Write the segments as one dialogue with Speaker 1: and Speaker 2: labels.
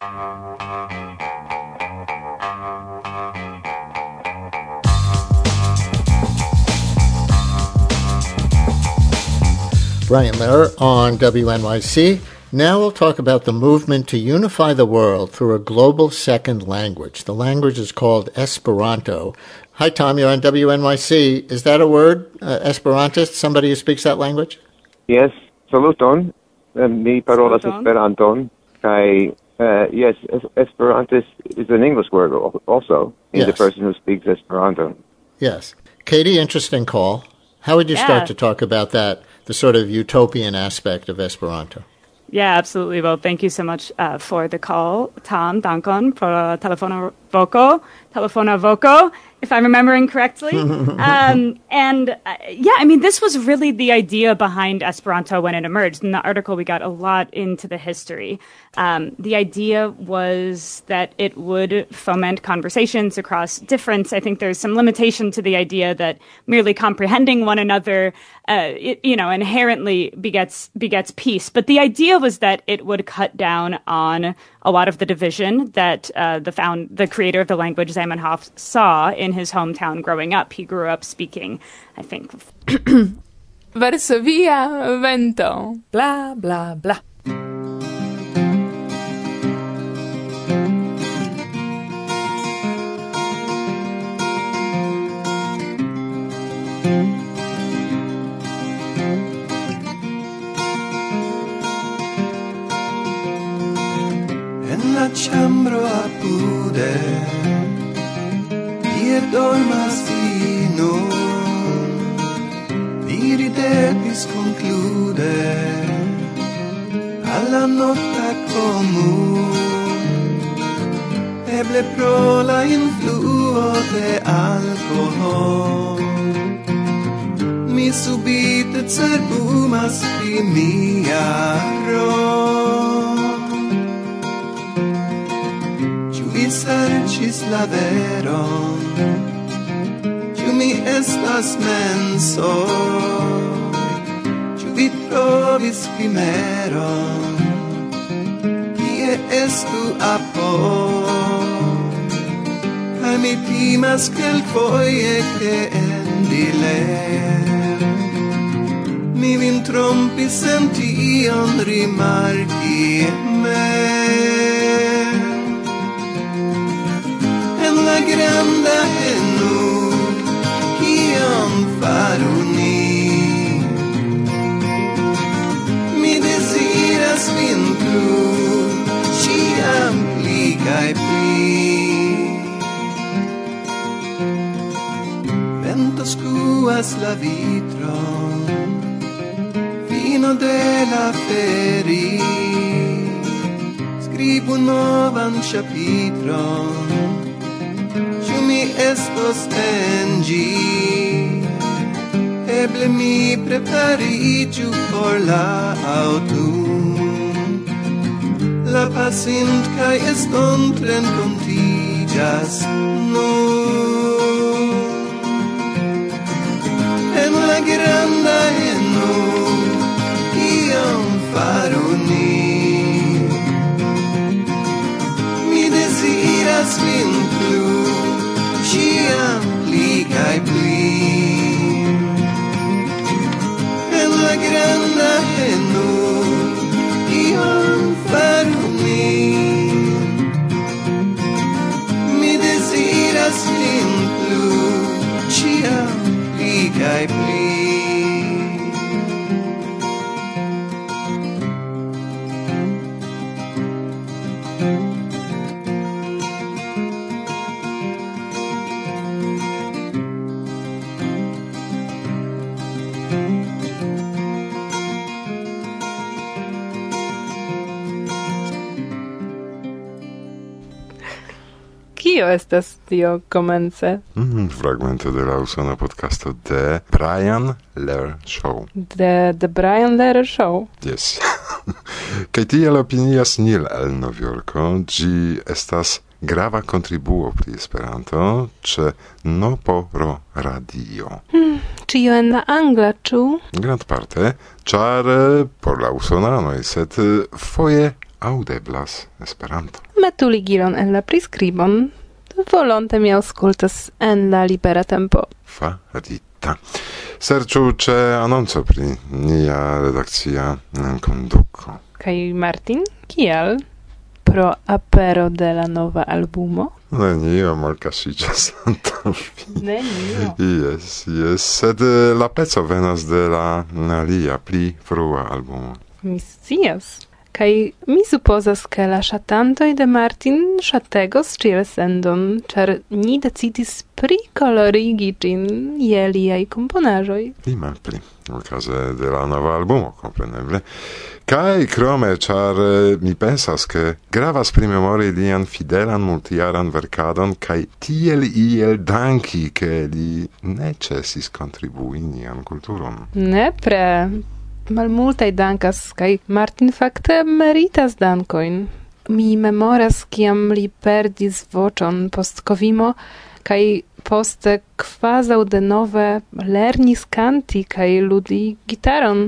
Speaker 1: Brian Lehrer on WNYC. Now we'll talk about the movement to unify the world through a global second language. The language is called Esperanto. Hi, Tom. You're on WNYC. Is that a word, Esperantist, somebody who speaks that language?
Speaker 2: Yes. Saluton. Mi parolas Esperanton. Yes, Esperantist is an English word also, in the person who speaks Esperanto.
Speaker 1: Yes. Katie, interesting call. How would you start to talk about that, the sort of utopian aspect of Esperanto?
Speaker 3: Yeah, absolutely. Well, thank you so much for the call, Tom. Dankon pro telefona voco, if I'm remembering correctly. This was really the idea behind Esperanto when it emerged. In the article, we got a lot into the history. The idea was that it would foment conversations across difference. I think there's some limitation to the idea that merely comprehending one another, inherently begets peace. But the idea was that it would cut down on a lot of the division that the creator of the language, Zamenhof, saw in his hometown growing up. He grew up speaking, I think.
Speaker 4: Verso via vento. Bla, bla, bla.
Speaker 5: En la ĉambro apude ie dormas ino, vi ridetis konklude al la nokta komun, eble pro la influo de alkohol. Mi subite cerbumas pri mia ro. Vi serĉis la veron, ĉu mi estas mensoj, ĉu vi trovis quimeron, kie estu apoj, kaj mi timas kelkfoje ke en dilem mi vin trompis en tion rimarki mem. La granda henu, kion faru ni? Mi desiras vin plu, ĉiam pli kaj pli. Vento skuas la vitron, fino de la feri. Skribu novan ĉapitron, mi estos en ĝi, eble mi prepariĝu por la aŭtun. La pasint kaj estonte renkontiĝas nun. En la granda heno, kion faru ni? Mi deziras vin plu, ĉiam pli kaj pli. En la granda heno, kion faru ni? Mi deziras vin plu, ĉiam pli kaj pli.
Speaker 4: Kio estas tio komence?
Speaker 6: Fragmento de la usona podcasto de Brian Lehrer Show.
Speaker 4: The Brian Lehrer Show?
Speaker 6: Yes. Kaj tiel opinias Nil el Novjorko, ĝi estas grava kontribuo pri Esperanto ĉe Noporo Radio.
Speaker 4: Ĉio en la angla, ĉu?
Speaker 6: Grandparte, ĉar por la usonanoj, sed foje audeblas Esperanto.
Speaker 4: Metu ligilon en la priskribon, volonte mi aŭskultas en la libera tempo.
Speaker 6: Farita. Serĉu ĉe anonco pri nia redakcia konduko.
Speaker 4: Kaj Martin, kial? Pro apero de la nova albumo?
Speaker 6: Nenio malkaŝiĝas antaŭ vi.
Speaker 4: Nenio.
Speaker 6: Yes, sed la peco venas de la alia pli frua albumo.
Speaker 4: Mi scias. Kaj mi supozas, ke la ŝatantoj de Martin ŝategos ĉi elsendon, ĉar ni decidis prikolorigi ĝin je liaj komponaĵoj.
Speaker 6: Pli malpli, okaze de la nova albumo, kompreneble. Kaj krome, ĉar mi pensas, ke gravas primemori lian fidelan multjaran verkadon kaj tiel iel danki, ke li ne ĉesis kontribui nian kulturon.
Speaker 4: Nepre. Malmultaj dankas, kaj Martin fakte meritas dankojn. Mi memoras, kiam li perdis voĉon post kovimo, kaj poste kvazaŭ denove lernis kanti kaj ludi gitaron.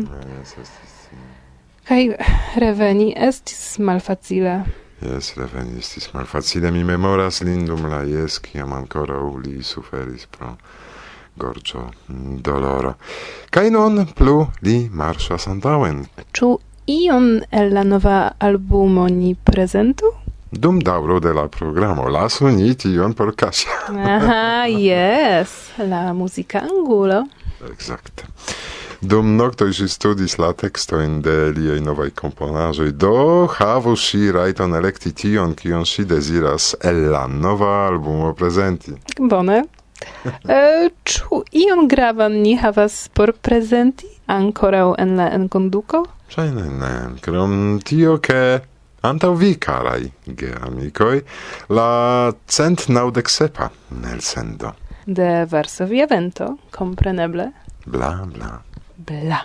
Speaker 4: Kaj reveni estis malfacile.
Speaker 6: Reveni estis malfacile. Mi memoras lin dum la kiam ankoraŭ li suferis pro gorĝo doloro. Kaj nun plu li marŝas antaŭen.
Speaker 4: Ĉu ion el la nova albumo ni prezentu?
Speaker 6: Dum daŭro de la programo lasu ni tion por Kasia.
Speaker 4: Aha, jes, la muzika angulo.
Speaker 6: Ekzakte. Dum noktoj ŝi studis la tekstojn de liaj novaj komponaĵoj, do havus ŝi rajton elekti tion, kion ŝi deziras el la nova albumo prezenti.
Speaker 4: Bone. Ĉu ion gravan ni havas por prezenti ankoraŭ en la enkonduko?
Speaker 6: Ŝajne ne, krom tio, ke antaŭ vi, karaj geamikoj, la 197. elsendo.
Speaker 4: De Varsovia Vento, kompreneble.
Speaker 6: Bla, bla.
Speaker 4: Bla.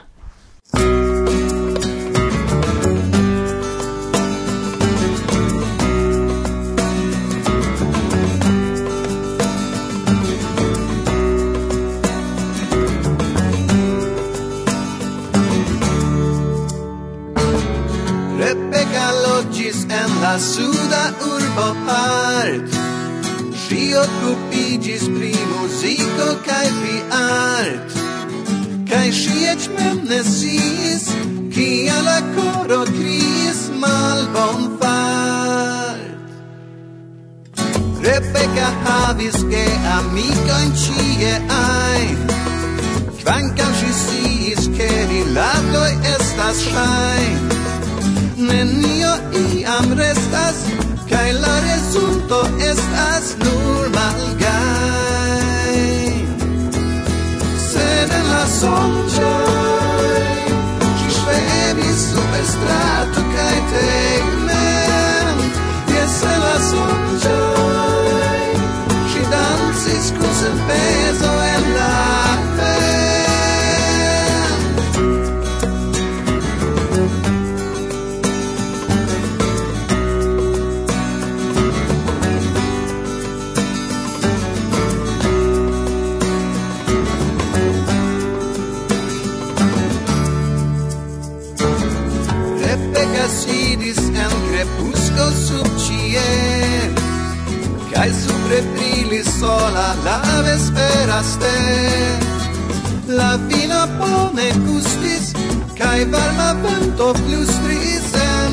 Speaker 5: En la suda urbo Art ŝi okupiĝis pri muziko kaj pri art, kaj ŝi eĉ mem ne sciis, kial la koro kriis malbonfart. Rebecca havis geamikojn ĉie ajn, kvankam ŝi sciis, ke rilatoj estas ŝajn. Nenio iam restas, kaj la rezulto estas nur malgajn. Sed en la sonĝoj ŝi ŝvemis super strato kaj tegmen. Jes, en la sonĝoj ŝi dancis kun senpezo en la sidis en krepusko sub ĉiel, kaj supre brilis sola la vespera stel. La vino bone gustis, kaj varma vento flustris en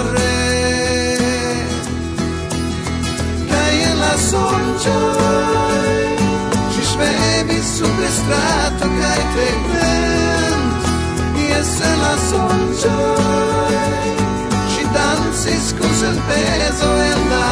Speaker 5: orel. Kaj en la sonĝoj ŝi ŝvemis super strato kaj tegment. Jes, en la sonĝoj dancis kun senpezo en la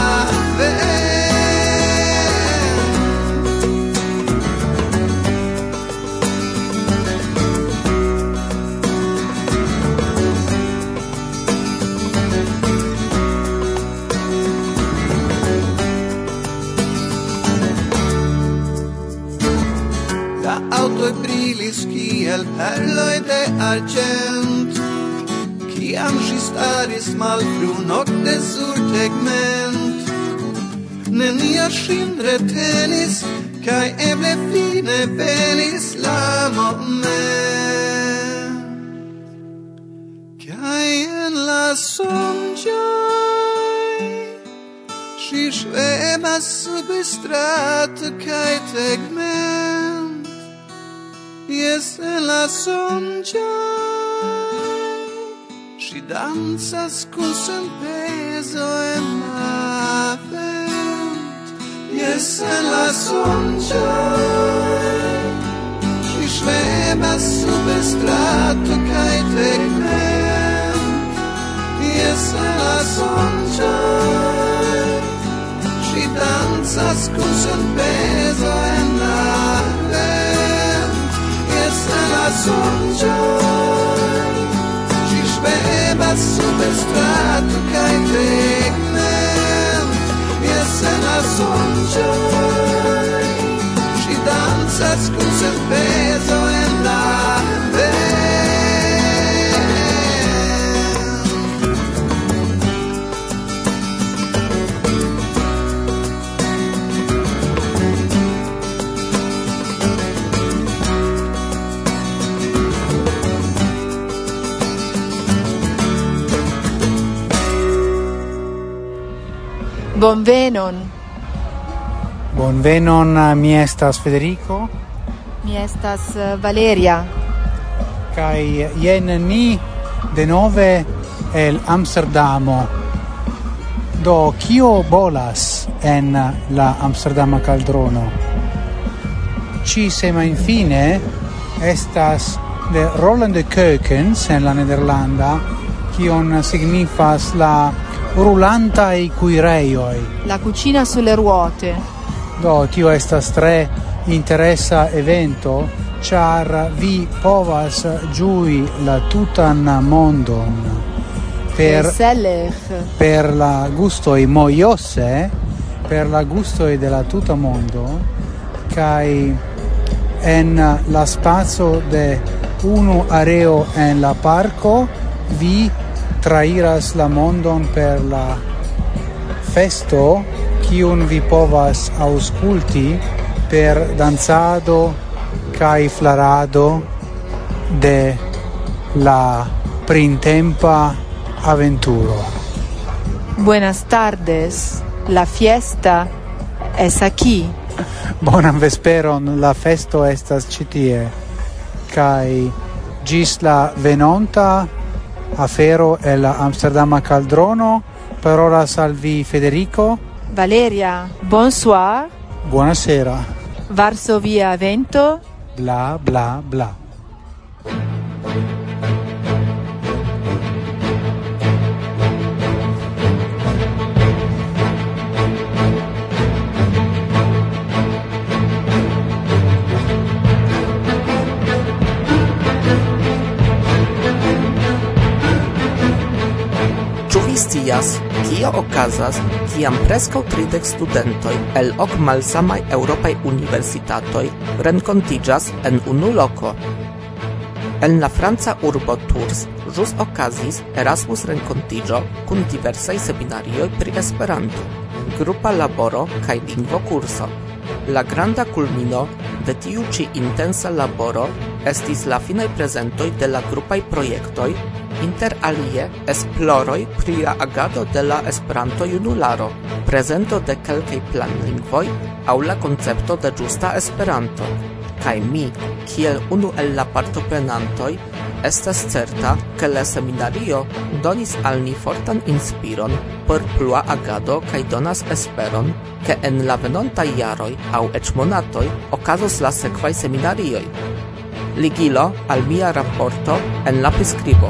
Speaker 5: La aŭtoj brilis kiel perloj de arĝent, kiam ŝi staris malfru nokte sur tegment. Nenia ŝin retenis, kaj eble fine venis la moment. Kaj en la la sonĝoj, ŝi ŝvebas sub strato kaj tegment. Jes, en la sonĝoj, ŝi dancas kun senpezo en la vent. Jes, en la sonĝoj, ŝi ŝvebas sub strato kaj tegment. Jes, en la sonĝoj, ŝi dancas kun senpezo en la vent. Jes, en la sonĝoj, ŝi ŝvebas sub strato kaj tegment. Jes, en la sonĝoj, ŝi dancas kun senpezo en la vent.
Speaker 7: Bonvenon.
Speaker 8: Bonvenon, mi estas Federico.
Speaker 7: Mi estas Valeria.
Speaker 8: Kai jen ni denove el Amsterdamo. Do kio bolas en la Amsterdama kaldrono? Ci sema infine estas de Roland de Keukens en la Nederlanda, kion signifas la rulantai cuireioi.
Speaker 7: La cucina sulle ruote.
Speaker 8: Do, tio estas tre interessa evento, char vi povas giui la tutan mondon per la gustoi moiose, per la gustoi de la tuta mondo, kai en la spazio de unu areo en la parco vi trairas la mondon per la festo kiun vi povas aŭskulti per danzado kaj flarado de la printempa aventuro.
Speaker 7: Buenas tardes, la fiesta es aquí.
Speaker 8: Bonan vesperon, la festo estas ĉi tie. Kaj ĝis la venonta afero el la Amsterdama caldrono, parolas al vi Federico.
Speaker 7: Valeria, bonsoir.
Speaker 8: Buonasera.
Speaker 7: Varsovia vento.
Speaker 8: Bla bla bla.
Speaker 9: Scias, kio okazas, kiam preskaŭ 30 studentoj el ok malsamaj eŭropaj universitatoj renkontiĝas en unu loko. En la franca urbo Tours ĵus okazis Erasmus renkontiĝo kun diversaj seminarioj pri Esperanto, grupa laboro kaj lingvokurso. La granda kulmino de tiu ĉi intensa laboro estis la finaj prezentoj de la grupaj projektoj, inter alie esploroj pri la agado de la Esperanto-junularo, prezento de kelkaj planlingvoj aŭ la koncepto de ĝusta Esperanto. Kaj mi, kiel unu el la partoprenantoj, estas certa, ke la seminario donis al ni fortan inspiron por plua agado kaj donas esperon, ke en la venontaj jaroj aŭ eĉ monatoj okazos la sekvaj seminarioj. Ligilo al mia raporto en la priskribo.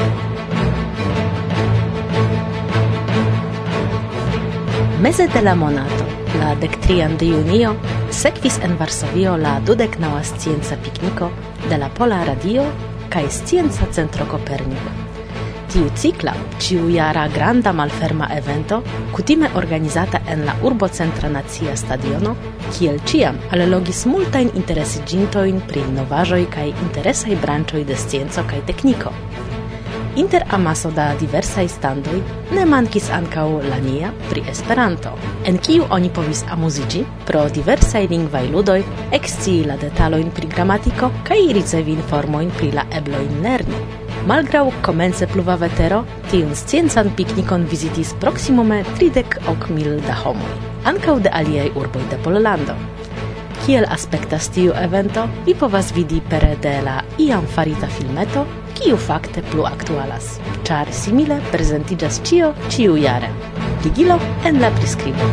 Speaker 10: Meze de la monato, la 13 de junio, sekvis en Varsovio la 29. scienca pikniko de la Pola Radio kaj Scienca Centro Koperniko. Tiu cikla, ĉiujara granda malferma evento, kutime organizata en la urbocentra nacia stadiono, kiel ĉiam allogis multajn interesiĝintojn pri novaĵoj kaj interesaj branĉoj de scienco kaj tekniko. Inter amaso da diversaj standoj ne mankis ankaŭ la nia pri Esperanto, en kiu oni povis amuziĝi pro diversaj lingvaj ludoj, ekscii la detalojn pri gramatiko kaj ricevi informojn pri la eblojn lerni. Malgrau komence pluva vetero, tiun sciencan piknikon visitis proximume 30 mil da homoj, ankaŭ de aliaj urboj de Pollando. Kiel aspektas tiu evento, vi povas vidi pere de la iam farita filmeto, kiu fakte plu aktualas, ĉar simile prezentiĝas ĉiujare. Ligilo en la priskribo.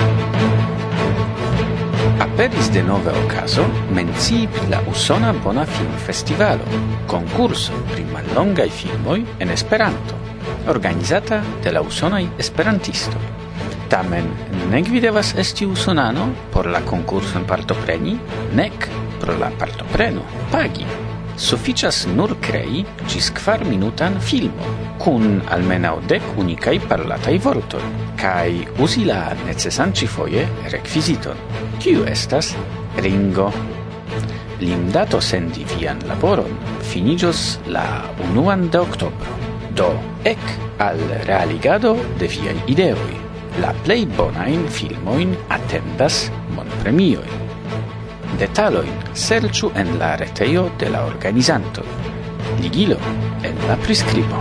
Speaker 11: Aperis de nove okazo mencii pri la Usona Bona Film Festivalo, konkurso pri mallongaj filmoj en Esperanto, organizata de la usonaj esperantistoj. Tamen nek vi devas esti usonano por la konkurson partopreni, nek pro la partopreno pagi. Sufiĉas nur krei ĝis 4-minutan filmon kun almenaŭ 10 unikaj parlataj vortoj kaj uzi la necesan ĉifoje rekviziton, kiu estas Ringo. Limdato sendi vian laboron finiĝos la 1 de oktobro. Do ek al realigado de viaj ideoj. La plej bonajn filmojn atendas monpremioj. Detalojn serĉu en la retejo de la organizantoj. Ligilo en la priskribo.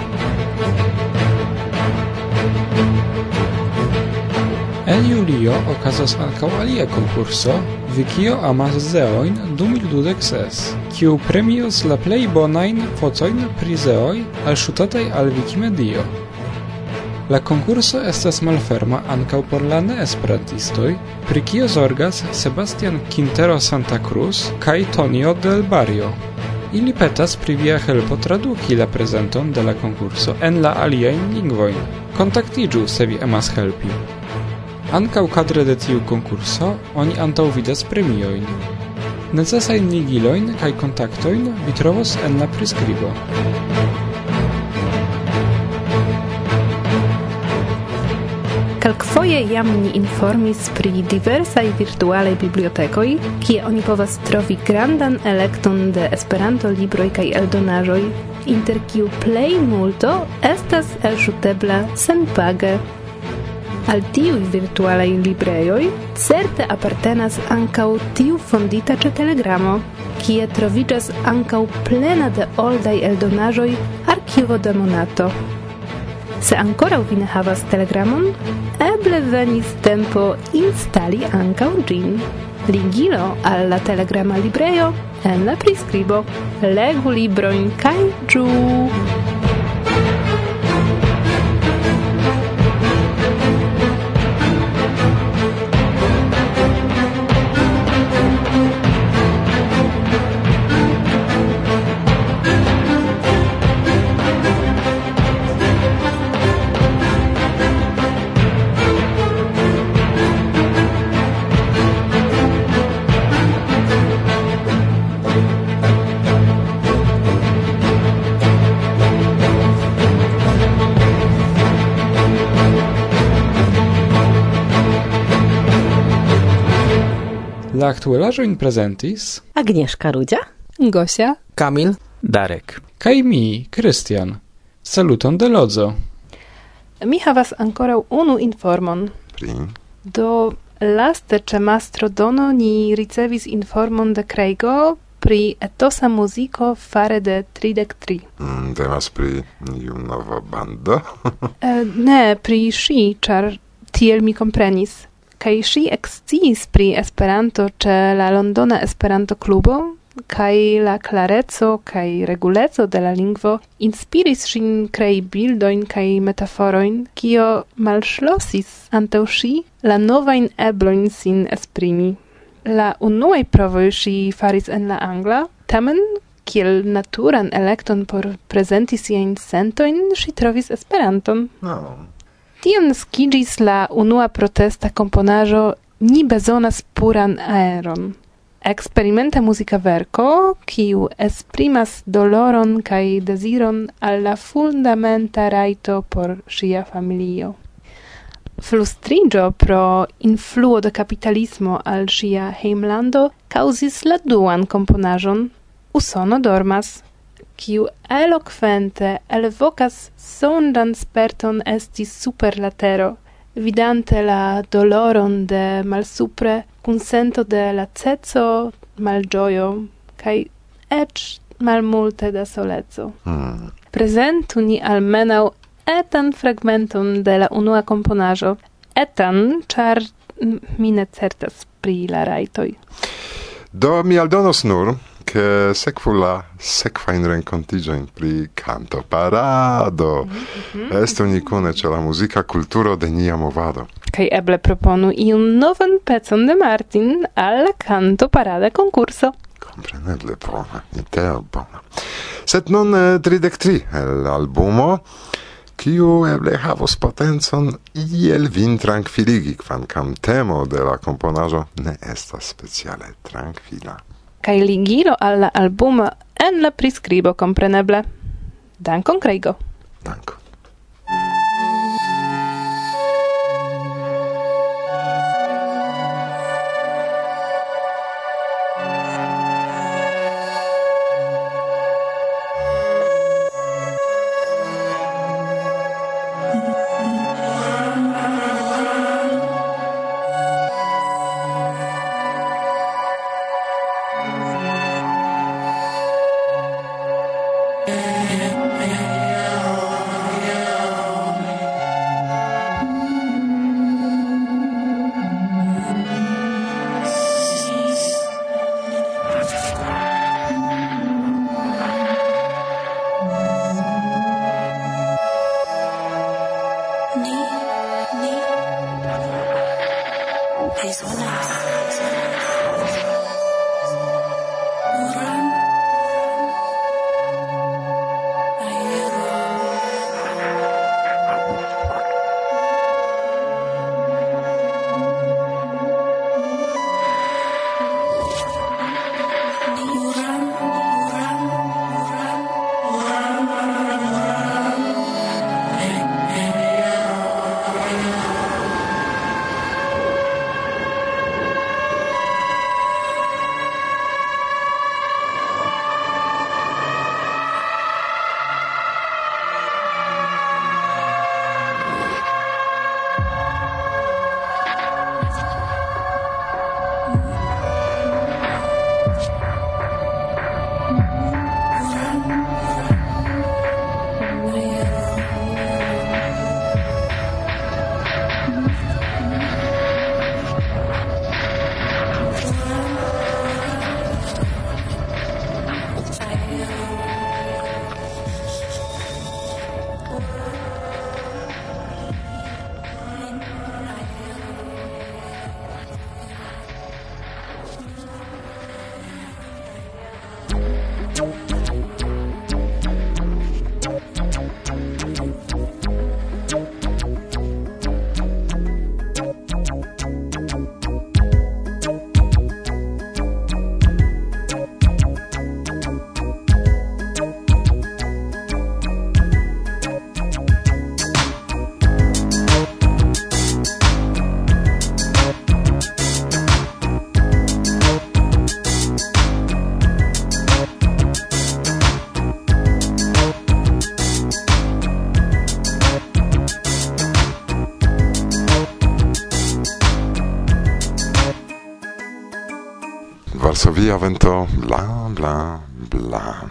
Speaker 12: En julio okazos ankaŭ alia konkurso Wikio amas zeojn 2026, kiu premios la plej bonajn fotojn pri zeoj alŝutataj al Wikimedio. La konkurso estas malferma ankaŭ por la neesperantistoj, pri kio zorgas Sebastian Quintero Santa Cruz kaj Tonio del Barrio. Ili petas pri via helpo traduki la prezenton de la konkurso en la aliajn lingvojn. Kontaktiĝu se vi emas helpi. Ankaŭ kadre de tiu konkurso oni antaŭvidas premiojn. Necesajn ligilojn kaj kontaktojn vi trovos en la priskribo.
Speaker 4: Kelkfoje jam ni informis pri diversaj virtualaj bibliotekoj, kie oni povas trovi grandan elekton de Esperanto-libroj kaj eldonaĵoj, inter kiu plej multo estas elŝutebla senpage. Al tiuj virtualaj librejoj certe apartenas ankaŭ tiu fondita ĉe Telegramo, kie troviĝas ankaŭ plena de oldaj eldonaĵoj arkivo de Monato. Se ankoraŭ vi ne havas Telegramon, eble venis tempo instali ankaŭ ĝin. Ligilo al la Telegrama librejo en la priskribo. Legu librojn kaj ĝuu!
Speaker 12: La aktualaĵojn prezentis
Speaker 10: Agnieszka Rudzia,
Speaker 4: Gosia,
Speaker 9: Kamil,
Speaker 11: Darek.
Speaker 12: kaj mi, Krystian. Saluton de Lodzo.
Speaker 4: Mi havas ankoraŭ unu informon.
Speaker 6: Pri?
Speaker 4: Do laste ĉe Mastrodono ni ricevis informon de Krejgo pri etosa muziko fare de 33.
Speaker 6: Temas pri nova bando?
Speaker 4: Ne, pri ŝi, ĉar tiel mi komprenis. Kaj ŝi eksciis pri Esperanto ĉe la Londona Esperanto-klubo, kaj la klareco kaj reguleco de la lingvo inspiris ŝin krei bildojn kaj metaforojn, kio malŝlosis antaŭ ŝi la novajn eblojn sin esprimi. La unuaj provoj ŝi faris en la angla, tamen kiel naturan elekton por prezenti siajn sentojn ŝi trovis Esperanton. Tiam naskiĝis la unua protesta komponaĵo Ni bezonas puran aeron. Eksperimenta muzika verko, kiu esprimas doloron kaj deziron al la fundamenta rajto por ŝia familio. Frustriĝo pro influo de kapitalismo al ŝia hejmlando kaŭzis la duan komponaĵon Usono dormas, kiu elokvente elvokas sondan sperton esti super la tero, vidante la doloron de malsupre, kun sento de laceco, malĝojo, kaj eĉ malmulte da soleco. prezentu ni almenaŭ etan fragmenton de la unua komponaĵo. Etan, ĉar mi ne certas pri la rajtoj.
Speaker 6: Do mi aldonos nur, che sekvu la sekvajn renkontiĝojn pri kantoparado. Estu ni kune ĉe la muzika kulturo de nia movado.
Speaker 4: Kaj eble proponu iun novan pecon de Martin al la kantoparada konkurso.
Speaker 6: Kompreneble bona, ideo bona. Sed nun 33 el albumo, kiu eble havos potencon iel vin trankviligi, kvankam temo de la komponaĵo ne estas speciale trankvila.
Speaker 4: Kaj ligilo al la albumo en la priskribo, kompreneble. Dankon, Krejgo.
Speaker 6: Dankon. Varsovia vento, bla, bla, bla.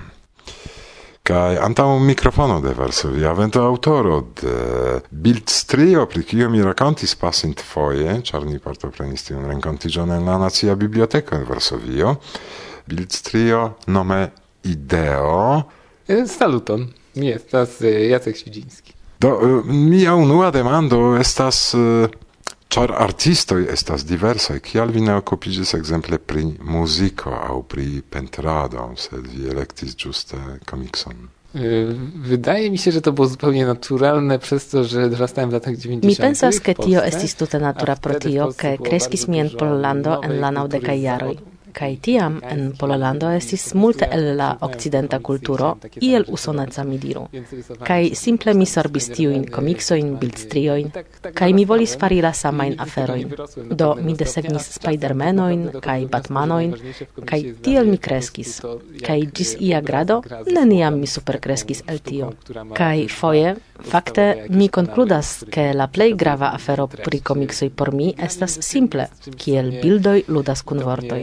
Speaker 6: Kaj antaŭ mikrofono de Varsovia vento aŭtoro de bildstrio, pri kiu mi rakontis pasintfoje, ĉar ni partoprenis tiun renkontiĝon en la Nacia Biblioteko en Varsovio. Bildstrio nome Ideo.
Speaker 12: Saluton, mi estas Jacek Świdziński.
Speaker 6: Do mia unua demando estas... Ĉar artistoj estas diversaj, kial vi ne okupiĝis ekzemple pri muziko aŭ pri pentrado, sed vi elektis ĝuste komikson?
Speaker 12: Wydaje mi się, że to było zupełnie naturalne przez to, że dorastałem w latach 90.
Speaker 10: Mi pensas, ke tio estis tute natura pro tio, ke kreskis mi en Pollando en la 90-kaj jaroj. Kaj tiam en Pollando estis multe el la okcidenta kulturo, iel usoneca mi diru. Kaj simple mi sorbis tiujn komiksojn, bildstriojn, kaj mi volis fari la samajn aferojn. Do mi desegnis Spidermanojn kaj Batmanojn, kaj tiel mi kreskis. Kaj ĝis ia grado neniam mi superkreskis el tio. Kaj foje, fakte, mi konkludas, ke la plej grava afero pri komiksoj por mi estas simple, kiel bildoj ludas kun vortoj.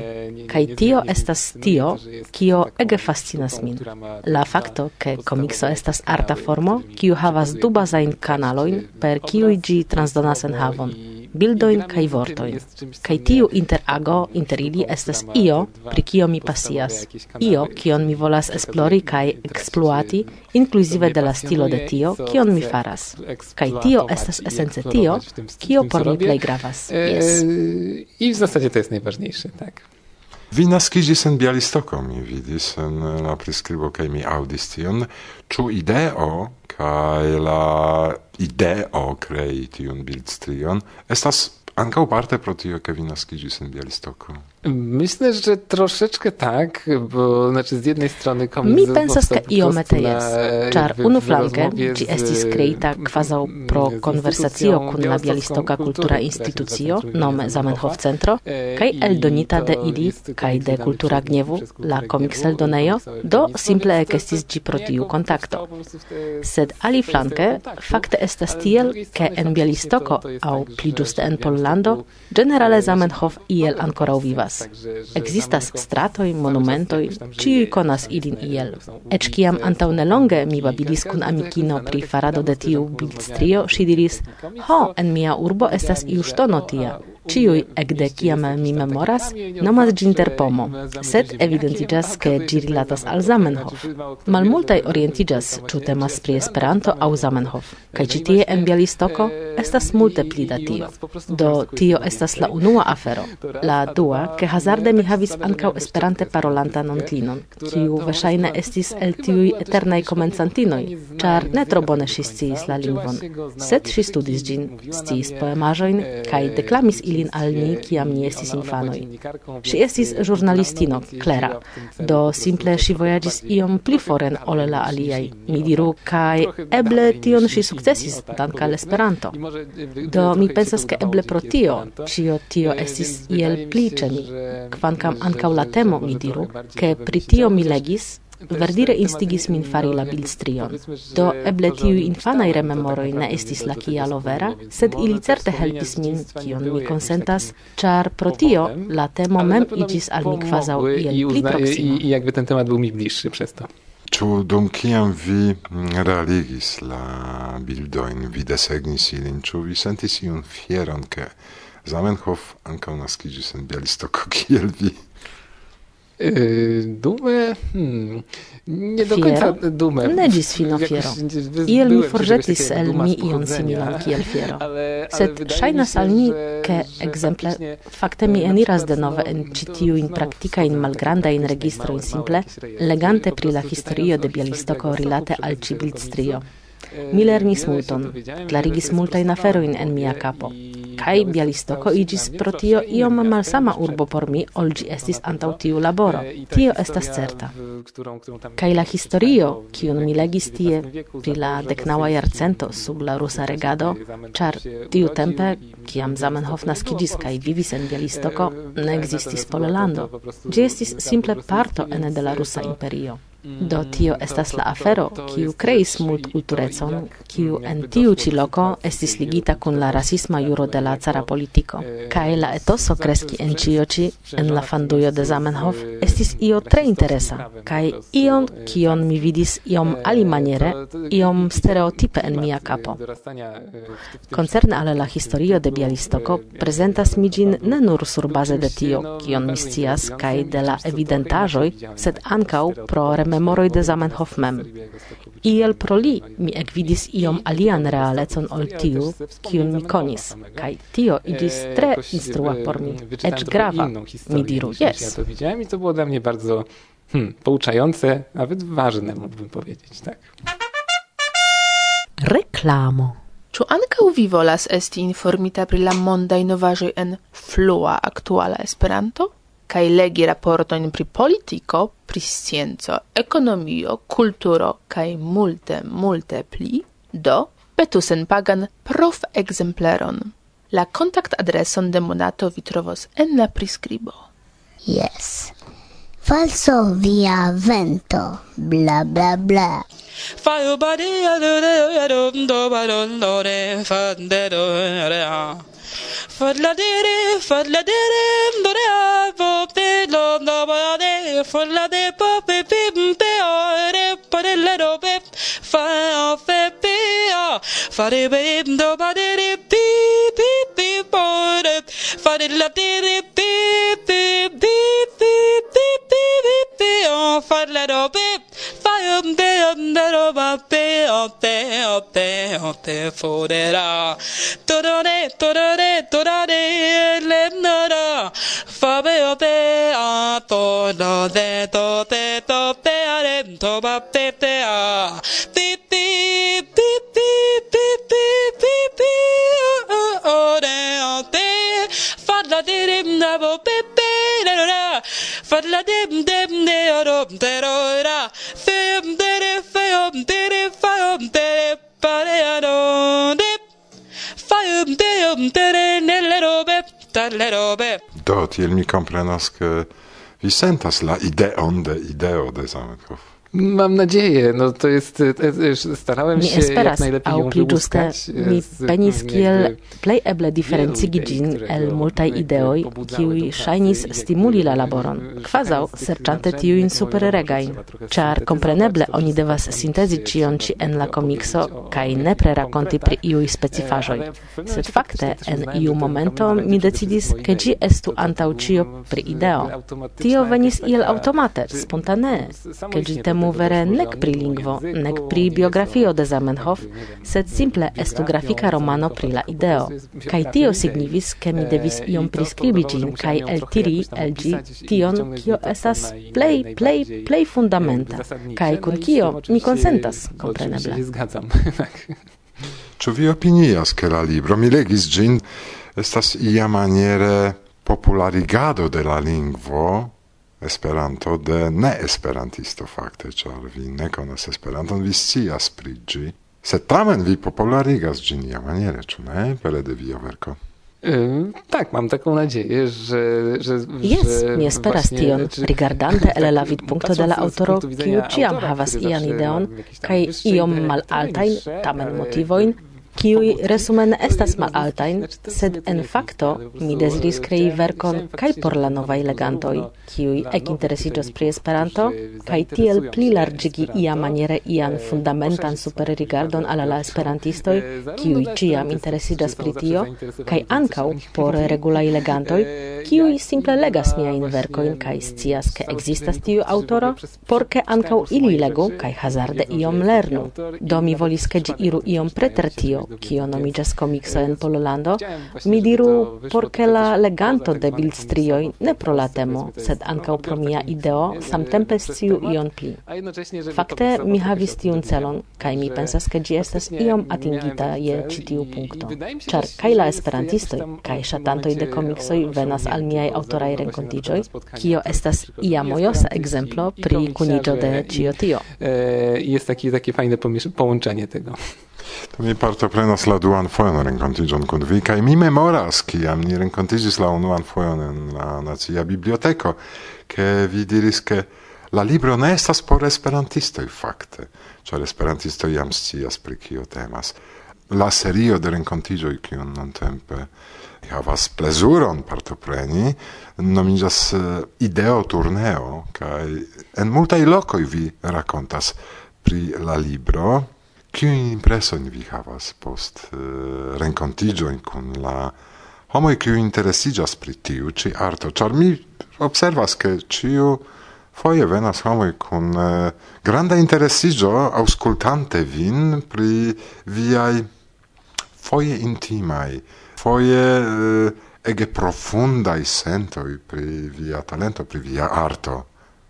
Speaker 10: Kai tio estas tio, kio ege fascinas min. La fakto, ke komikso estas arta formo, kiu havas du bazajn kanalojn, per kiuj ĝi transdonas enhavon, bildojn kaj vortojn. Kaj tiu interago inter ili estas io, pri kio mi pasias. Io, kion mi volas esplori kaj ekspluati, inkluzive de la stilo de tio, kion mi faras. Kaj tio estas esence tio, kio por mi plej gravas. Yes.
Speaker 13: I w zasadzie to jest najważniejsze, tak.
Speaker 6: Vi naskiĝis en Bialystoko, mi vidis en la priskribo kaj mi aŭdis tion. Ĉu ideo kaj la ideo krei tiun bildstrion estas ankaŭ parte pro tio, ke vi naskiĝis en Bialystoko?
Speaker 13: Myślę, że troszeczkę tak, bo znaczy z jednej strony
Speaker 10: mi pensas ke iomete jes, ĉar unuflanke ĝi estis kreita kvazaŭ pro konversacio kun la Bialystoka kultura institucio, nome Zamenhof Centro, kaj eldonita de ili kaj de Kultura Gniewu, la komikseldonejo, do simple ekestis ĝi pro tiu kontakto. Sed aliflanke, fakte estas tiel, ke en Bialystoko, aŭ pli ĝuste en Pollando, ĝenerale Zamenhof iel ankoraŭ vivas. Existas stratoj, monumentoj, ĉiuj konas ilin iel. Eĉ kiam antaŭ nelonge mi babilis kun amikino pri farado de tiu bildstrio, ŝi diris: "Ho, en mia urbo estas iu ŝtono tia." Ĉiuj, ekde kiam mi memoras, nomas ĝin terpomo, sed evidentiĝas, ke ĝi rilatas al Zamenhof. Malmultaj orientiĝas, ĉu temas pri Esperanto aŭ Zamenhof, kaj ĉi tie en Bialystoko estas multe pli da tio. Do tio estas la unua afero. La dua, ke hazarde mi havis ankaŭ esperante parolantan onklinon, kiu verŝajne estis el tiuj eternaj komencantinoj, ĉar ne tro bone ŝi sciis la lingvon, sed ŝi studis ĝin, sciis poemaĵojn kaj deklamis ilin al ni, kiam ni estis infanoj. Ŝi estis ĵurnalistino, klera, do simple ŝi vojaĝis iom pli foren ol la aliaj, mi diru, kaj eble tion ŝi sukcesis dank al Esperanto. Do mi pensas, ke eble pro tio, ĉio tio estis iel pli ĉe mi, kvankam ankaŭ la temo, mi diru, ke pri tio mi legis, verdire instigis min fari la bildstrion. Do eble tiuj infanaj rememoroj ne estis la kialo vera, sed ili certe helpis min, kion mi konsentas, ĉar pro tio la temo mem iĝis al mi kvazaŭ iel pli proksima.
Speaker 13: I jakby ten temat był mi bliższy przez to.
Speaker 6: Ĉu dum kiam vi realigis la bildojn, vi desegnis ilin, ĉu vi sentis iun fieron, ke Zamenhof ankaŭ naskiĝis en Bialystoko kiel vi?
Speaker 13: Dumę? Nie do końca dumę.
Speaker 10: Ne ĝis fino fiero. Iel mi forĵetis el mi ion similon kiel fiero. Sed ŝajnas al mi, ke ekzemple fakte mi eniras denove en ĉi tiujn praktikajn malgrandajn registrojn simple, legante pri la historio de Bialystoko rilate al ĉi bildstrio. Mi lernis multon, klarigis multajn aferojn en mia kapo. Kaj Bialystoko iĝis pro tio iom malsama urbo por mi, ol ĝi estis antaŭ tiu laboro. Tio estas certa. Kaj la historio, kiun mi legis tie pri la 19. jarcento sub la rusa regado, ĉar tiutempe, kiam Zamenhof naskiĝis kaj vivis en Bialystoko, ne ekzistis Pollando. Ĝi estis simple parto ene de la rusa imperio. Do tio estas la afero, kiu kreis multkulturecon, kiu en tiu ĉi loko estis ligita kun la rasisma juro de la cara politiko. Kaj la etoso kreski en ĉio ĉi, en la fandujo de Zamenhof, estis io tre interesa, kaj ion, kion mi vidis iom alimaniere, iom stereotipe en mia kapo. Koncerne al la historio de Bialystoko, prezentas mi ĝin ne nur surbaze de tio, kion mi scias, kaj de la evidentaĵoj, sed ankaŭ pro memoroj de Zamenhof mem. Iel pro li mi ekvidis iom alian realecon ol tiu, kiun mi konis, kaj tio iĝis tre instrua por mi, eĉ grava, mi diru, yes.
Speaker 13: Ja to widziałem i to było dla mnie bardzo pouczające, nawet ważne, mógłbym powiedzieć, tak.
Speaker 10: Reklamo.
Speaker 14: Ĉu ankaŭ vi volas esti informita pri la mondaj novaĵoj en flua aktuala Esperanto? Kaj legi raportojn pri politiko, pri scienco, ekonomio, kulturo kaj multe pli? Do, petu senpagan prof-ekzempleron. La kontaktadreson de Monato vi trovos en la priskribo.
Speaker 15: Yes. Falso via vento, bla bla bla.
Speaker 16: Fadladere, dorea, vo pelom folla de pope pimpe ore parellero pe fa fe pe fare bendo badere pi pi pi pore fare la tere pi pi pi pi pi pi pi fare la pe fai de roba pe te fodera torore le nora fa be pe a to no de to te to pe are to ba pe te a pi pi pi pi pi pi pi pi o de o te fa la de na bo pe pe ra fa la de de ro te ro ra fem de pare aro de nelle robe.
Speaker 6: Do, tiel mi komprenas, ke vi sentas la ideon de ideo de Zamenhof.
Speaker 13: Mam nadzieję, no to jest, starałem się jak najlepiej ją wyłuskać.
Speaker 10: Mi penis kiel plej eble diferencigi gin el multaj ideoj, kiuj ŝajnis stimuli la laboron, kvazaŭ serĉante tiujn superregajn, ĉar kompreneble oni devas sintezi ĉion ĉi en la komikso kaj nepre rakonti pri iuj specifaĵoj. Sed fakte en iu momento mi decidis, ke ĝi estu antaŭ ĉio pri ideo. Tio venis iel aŭtomate, spontanee, ke ĝi temu vere nek pri lingvo, nek pri biografio de Zamenhof, sed simple estu grafika romano pri la ideo. Kaj tio signivis, ke mi devis iom priskribi ĝin kaj eltiri el ĝi tion, kio estas plej fundamenta, kaj kun kio mi konsentas, kompreneble.
Speaker 6: Ĉu vi opinias, ke la libro, mi legis ĝin, estas iamaniere popularigado de la lingvo Esperanto de ne-esperantisto fakte, ĉar vi ne konas Esperanton, vi scias pri ĝi, sed tamen vi popularigas ĝin iamaniere, ĉu ne, pere de via verko?
Speaker 13: Tak, mam taką nadzieję, że
Speaker 10: Yes, mi esperas tion, rigardante el la vidpunkto de la aŭtoro, kiu ĉiam havas ian ideon, kaj iom malaltajn, tamen motivojn, kiuj resumen estas malaltajn, sed en fakto mi deziris krei verkon kaj por la novaj legantoj, kiuj ekinteresiĝos pri Esperanto, kaj tiel pli larĝigi iamaniere ian fundamentan superrigardon al la esperantistoj, kiuj ĉiam interesiĝas pri tio, kaj ankaŭ por regulaj legantoj, kiuj simple legas miajn verkojn kaj scias, ke ekzistas tiu aŭtoro, por ke ankaŭ ili legu kaj hazarde iom lernu. Do mi volis, ke ĝi iru iom preter tio, kio nomiĝas komikso en Pollando, mi diru, por ke la leganto de bildstrioj ne pro la temo, sed ankaŭ pro mia ideo samtempe sciu ion pli. Fakte mi havis tiun celon, kaj mi pensas, ke ĝi estas iom atingita je ĉi tiu punkto. Ĉar kaj la esperantistoj kaj ŝatantoj de komiksoj venas al miaj aŭtoraj renkontiĝoj, kio estas ia mojosa ekzemplo pri kuniĝo de ĉio tio.
Speaker 13: Jest takie fajne połączenie tego.
Speaker 6: To mi partoprenas la duan fojon renkontiĝon kun vi, kaj mi memoras, kiam ni renkontiĝis la unuan fojon en la Nacia Biblioteko, ke vi diris, ke la libro ne estas por esperantistoj fakte, ĉar esperantistoj jam scias pri kio temas. La serio de renkontiĝoj, kiun nuntempe havas plezuron partopreni, nomiĝas Ideo Turneo, kaj en multaj lokoj vi rakontas pri la libro. Kiujn impresojn vi havas post renkontiĝojn kun la homoj, kiuj interesiĝas pri tiu ĉi arto? Ĉar mi observas, ke ĉiu foje venas homoj kun granda interesiĝo aŭskultante vin pri viaj foje intimaj, foje ege profundaj sentoj pri via talento, pri via arto.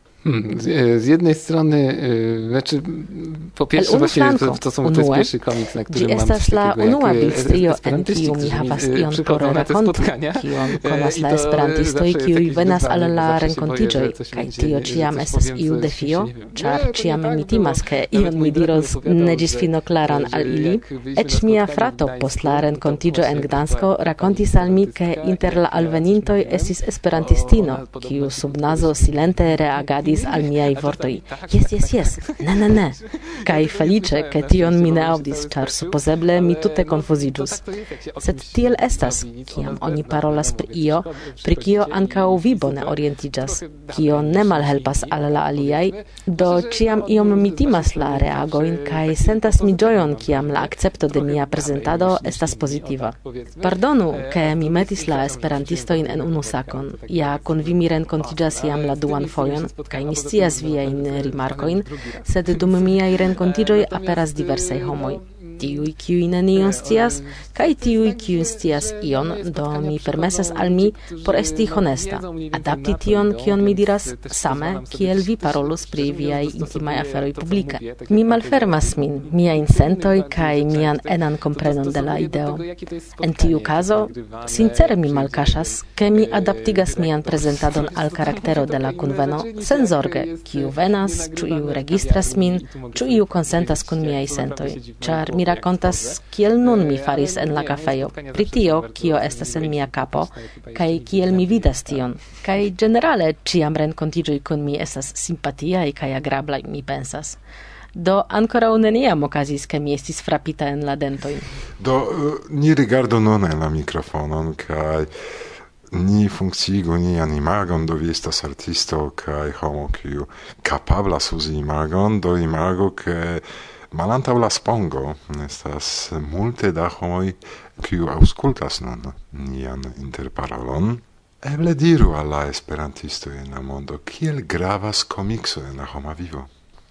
Speaker 13: Z jednej strony, znaczy po pierwsze właśnie to jest pierwszy komiks, na którym mam coś takiego jak esperantyści, którzy mi przychodzą te spotkania.
Speaker 10: Konas la esperantistoj, kiuj venas al la renkontiĝoj, kaj tio ĉiam estas iu defio, ĉar ĉiam mi timas, ke ion mi diros ne ĝis fino klaran al ili. Eĉ mia frato post la renkontiĝo en Gdansko rakontis al mi, ke inter la alvenintoj estis esperantistino, kiu sub nazo silente reagadis diris al miai vortoi, yes, ne, kai felice, che tion mi ne audis, char supposeble mi tute confusigus. Sed tiel estas, kiam oni parolas pri io, pri kio ancao vi bone orientigas, kio ne malhelpas al la aliai, do ciam iom mi timas la reagoin, kai sentas mi gioion, kiam la accepto de mia presentado estas positiva. Pardonu, che mi metis la esperantistoin en unu sakon. Ja kun vi mi renkontiĝas jam la duan fojon, kaj mi scias viajn rimarkojn, sed dum miaj renkontiĝoj aperas diversaj homoj. Tiuj, kiuj nenion scias, kaj tiuj, kiuj scias ion, do mi permesas al mi por esti honesta, adapti tion, kion mi diras, same, kiel vi parolus pri viaj intimaj aferoj publike. Mi malfermas min, miajn sentoj kaj mian enan komprenon de la ideo. En tiu kazo, sincere mi malkaŝas, ke mi adaptigas mian prezentadon al karaktero de la kunveno, senzorge, kiu venas, ĉu iu registras min, ĉu iu konsentas kun miaj sentoj, ĉar mi rakontas, kiel nun mi faris en la kafejo, pri tio, kio estas en mia kapo, kaj kiel mi vidas tion. Kaj generale, ĉiam renkontiĝoj kun mi estas simpatiaj kaj agrablaj, mi pensas. Do ankoraŭ neniam okazis, ke mi estis frapita en la dentojn.
Speaker 6: Do ni rigardu nun en la mikrofonon, kaj ni funkciigu nian imagon, do vi estas artisto kaj homo, kiu kapablas uzi imagon, do imago, ke malantaŭ la spongo estas multe da homoj, kiu aŭskultas nun nian interparolon. Eble diru al la esperantistoj en la mondo, kiel gravas komikso en la homa vivo?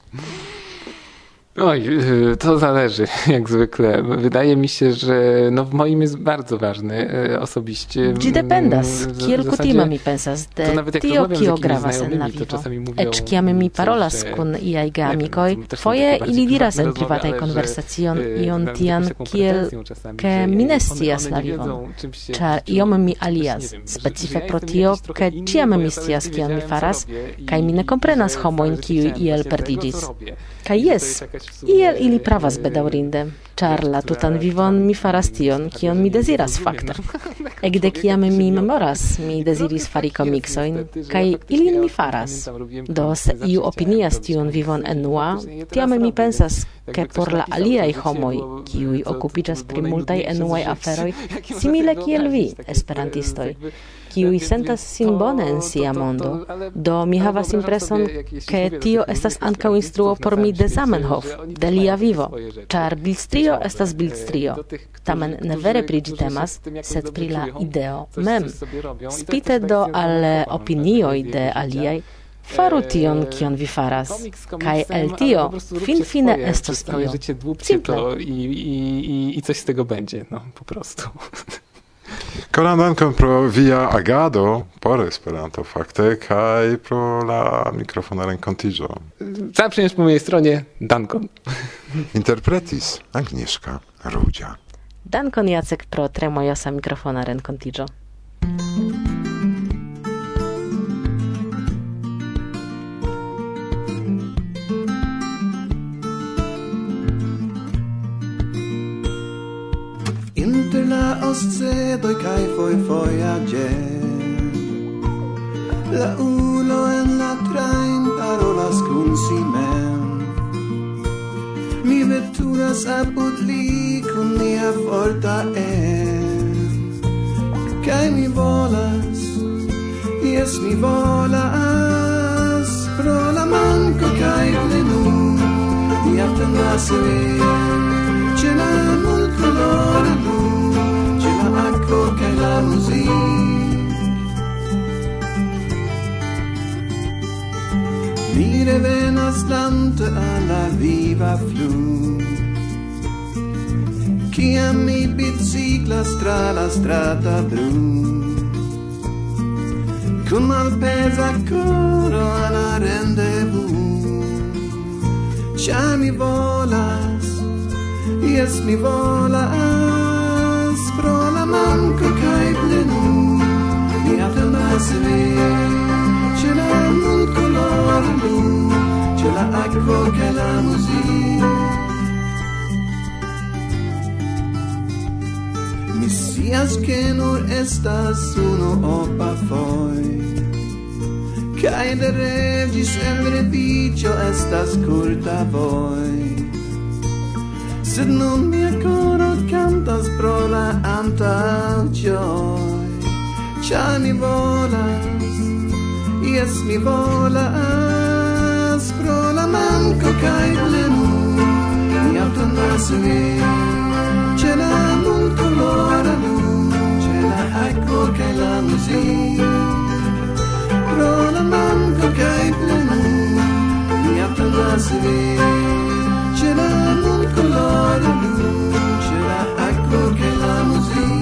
Speaker 13: Oj, to zależy, jak zwykle. Wydaje mi się, że w moim jest bardzo ważny osobiście.
Speaker 10: Ĝi dependas, kiel kutime mi pensas de tio, kio gravas en la vivo. Eĉ kiam mi parolas kun iaj geamikoj, foje ili diras en privataj konversacion ion tian, kiel ke mi ne scias la vivon, ĉar iom mi alias, specife pro tio, ke ĉiam mi scias kion mi faras, kaj mi ne komprenas homojn, kiuj iel perdiĝis. Kaj jes, iel ili pravas bedaŭrinde, ĉar la tutan vivon mi faras tion, kion mi deziras fakte. Ekde kiam mi memoras, mi deziris fari komiksojn, kaj ilin mi faras. Do se iu opinias tiun vivon enua, tiam mi pensas, ke por la aliaj homoj, kiuj okupiĝas pri multaj enuaj aferoj, simile kiel vi, esperantistoj, kiuj sentas sin bone en sia mondo. Do mi havas impreson, ke tio estas ankaŭ instruo por mi de Zamenhof, de lia vivo, ĉar bildstrio estas bildstrio. Tamen ne vere pri ĝi temas, sed pri la ideo mem. Spite do al opinioj de aliaj, faru tion, kion vi faras, kaj el tio fine estos io. Simple.
Speaker 13: I coś z tego będzie, po prostu.
Speaker 6: Koran dankon pro via agado por Esperanto fakte kaj pro la mikrofona renkontiĝo.
Speaker 13: Cała przyjemność po mojej stronie. Dankon.
Speaker 6: Interpretis Agnieszka Rudzia.
Speaker 10: Dankon Jacek pro tre mojosa mikrofona renkontiĝo.
Speaker 5: Inter la oscedoj kaj fojaĝe la ulo en la trajn parolas kun si mem. Mi veturas apud li kun nia forta kaj mi volas, jes mi volas, pro la manko kaj plenu mi atendas vin ĉe la multkolora c'è la acqua che la musica. Mi revenas lante alla viva flu, ciam mi biciclas tra la strata bru, con malpesa coro alla rendezvous. C'è mi volas, yes mi volas, pro la manco kaj plenu mi atendas vin ĉe la multkolora lu, ĉe la akvo kaj la muziko. Mi scias ke nur estas unu opa foj, Kai de regis el revicio estas curta voi. Sed nun mia coro cantas pro la antal joy. Cia mi volas, yes mi volas, pro la manco kai plenu, mi autonas vi. Ce la multcolora lu, ce la acqua kai la musica. Pro la manco kai plenu, mi autonas vi. Ce la multcolora lu, ce la acqua kai la musica.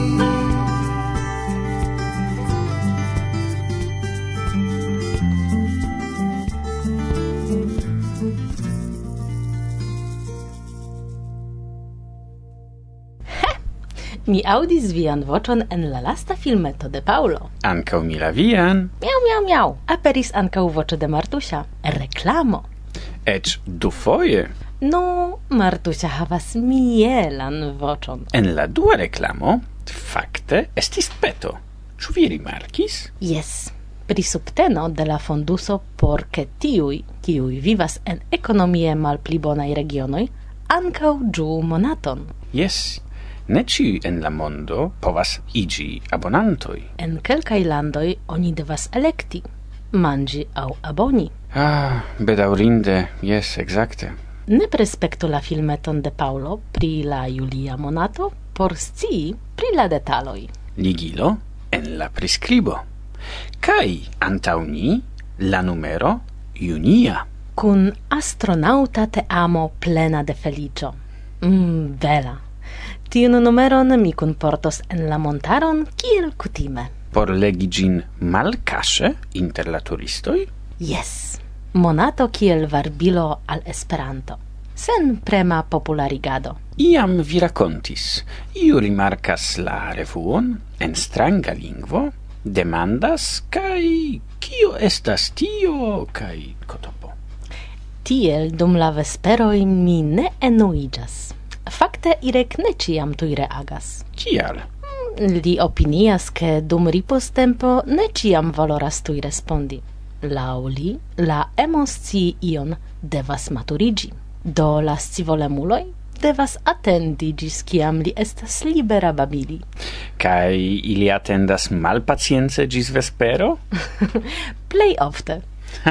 Speaker 10: Mi audis vian vocon en la lasta filmeto de Paulo.
Speaker 11: Ancau mi la vian.
Speaker 10: Miau, miau, miau. Aperis ancau voce de Martusia. Reklamo.
Speaker 11: Ec dufoje.
Speaker 10: No, Martusia havas mielan vocon.
Speaker 11: En la dua reklamo, fakte, estis peto. Ĉu vi rimarkis?
Speaker 10: Yes. Pri subteno de la fonduso por ke tiuj, kiuj vivas en ekonomie malpli bonaj regionoj, ancau ĝuu monaton.
Speaker 11: Yes. Ne ciu en la mondo povas igi abonantoi.
Speaker 10: En kelkaj landoj oni devas elekti, mangi au aboni.
Speaker 11: Bedaurinde, yes, exacte.
Speaker 10: Ne prespektu la filmeton de Paulo pri la julia monato por scii pri la detaloj.
Speaker 11: Ligilo en la priskribo. Kai antau ni la numero junia.
Speaker 10: Kun astronauta teamo plena de felicio. Bela. Tiun numeron mi kunportos en la montaron kiel kutime.
Speaker 11: Por legi gin malkaŝe inter la turistoj?
Speaker 10: Yes. Monato kiel varbilo al Esperanto. Sen prema popularigado.
Speaker 11: Iam vi rakontis. Iu rimarkas la revuon en stranga lingvo, demandas kaj kio estas tio kaj kotopo.
Speaker 10: Tiel dum la vesperoj mi ne enuiĝas. Fakte Irek ne ciam tui reagas.
Speaker 11: Kial?
Speaker 10: Li opinias ke dum ripos-tempo ne ciam valoras tui respondi. Laŭ li, la emocii ion devas maturigi. Do la scivolemuloj devas atendi ĝis kiam li estas libera babili.
Speaker 11: Kaj ili atendas malpacience ĝis vespero?
Speaker 10: Plej ofte.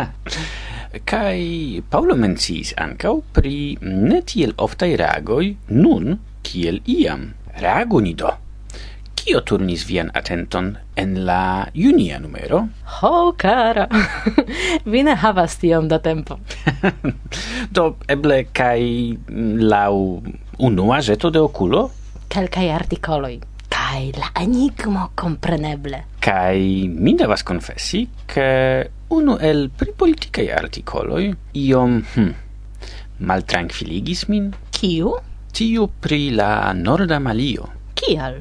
Speaker 11: Kai Paulo menciis ancau pri ne tiel oftai reagoi nun kiel iam. Reagu ni do. Kio turnis vian atenton en la junia numero?
Speaker 10: Ho, cara! Vi ne havas tiom da tempo.
Speaker 11: Do eble kai lau unua jeto de oculo?
Speaker 10: Kelkaj artikoloj. Kai la enigmo compreneble.
Speaker 11: Kai mi devas confessi ke unu el pri politikaj artikoloj iom maltrankviligis min.
Speaker 10: Kiu?
Speaker 11: Tiu pri la norda Malio.
Speaker 10: Kial?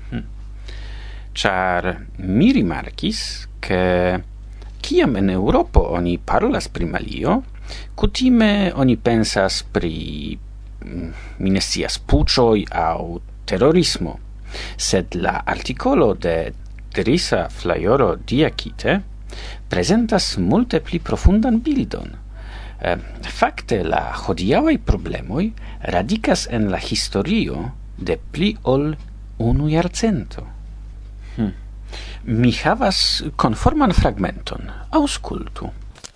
Speaker 11: Ĉar mi rimarkis ke kiam en Eŭropo oni parolas pri Malio, kutime oni pensas pri mi ne scias puĉoj aŭ terorismo. Sed la artikolo de Teresa Flaioro Diakite presentas multe pli profundan bildon. Fakte la hodiaŭaj problemoj radikas en la historio de pli ol unu jarcento. Mi havas konforman fragmenton. Aŭskultu.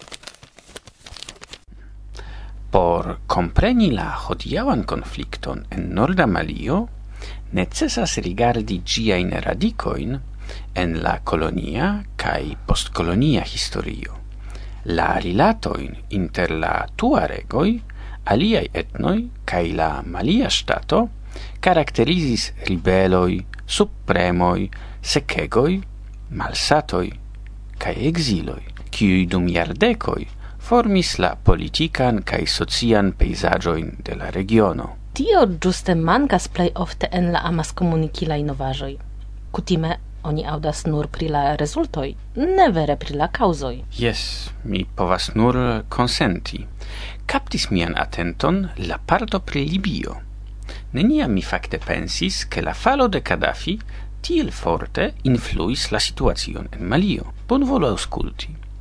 Speaker 11: Por kompreni la hodiaŭan konflikton en norda Malio, necesas rigardi ĝiajn radikojn en la kolonia kaj postkolonia historio. La rilatojn inter la tuaregoj, aliaj etnoj kaj la malia ŝtato karakterizis ribeloj, subpremoj, sekegoj, malsatoj kaj ekziloj, kiuj dum jardekoj formis la politikan kaj socian pejzaĝojn de la regiono.
Speaker 10: Tio ĝuste mankas plej ofte en la amaskomunikilaj novaĵoj. Kutime oni aŭdas nur pri la rezultoj, ne vere pri la kaŭzoj.
Speaker 11: Jes, mi povas nur konsenti. Kaptis mian atenton la parto pri Libio. Neniam mi fakte pensis ke la falo de Kaddafi tiel forte influis la situacion en Malio. Bonvolu aŭskulti.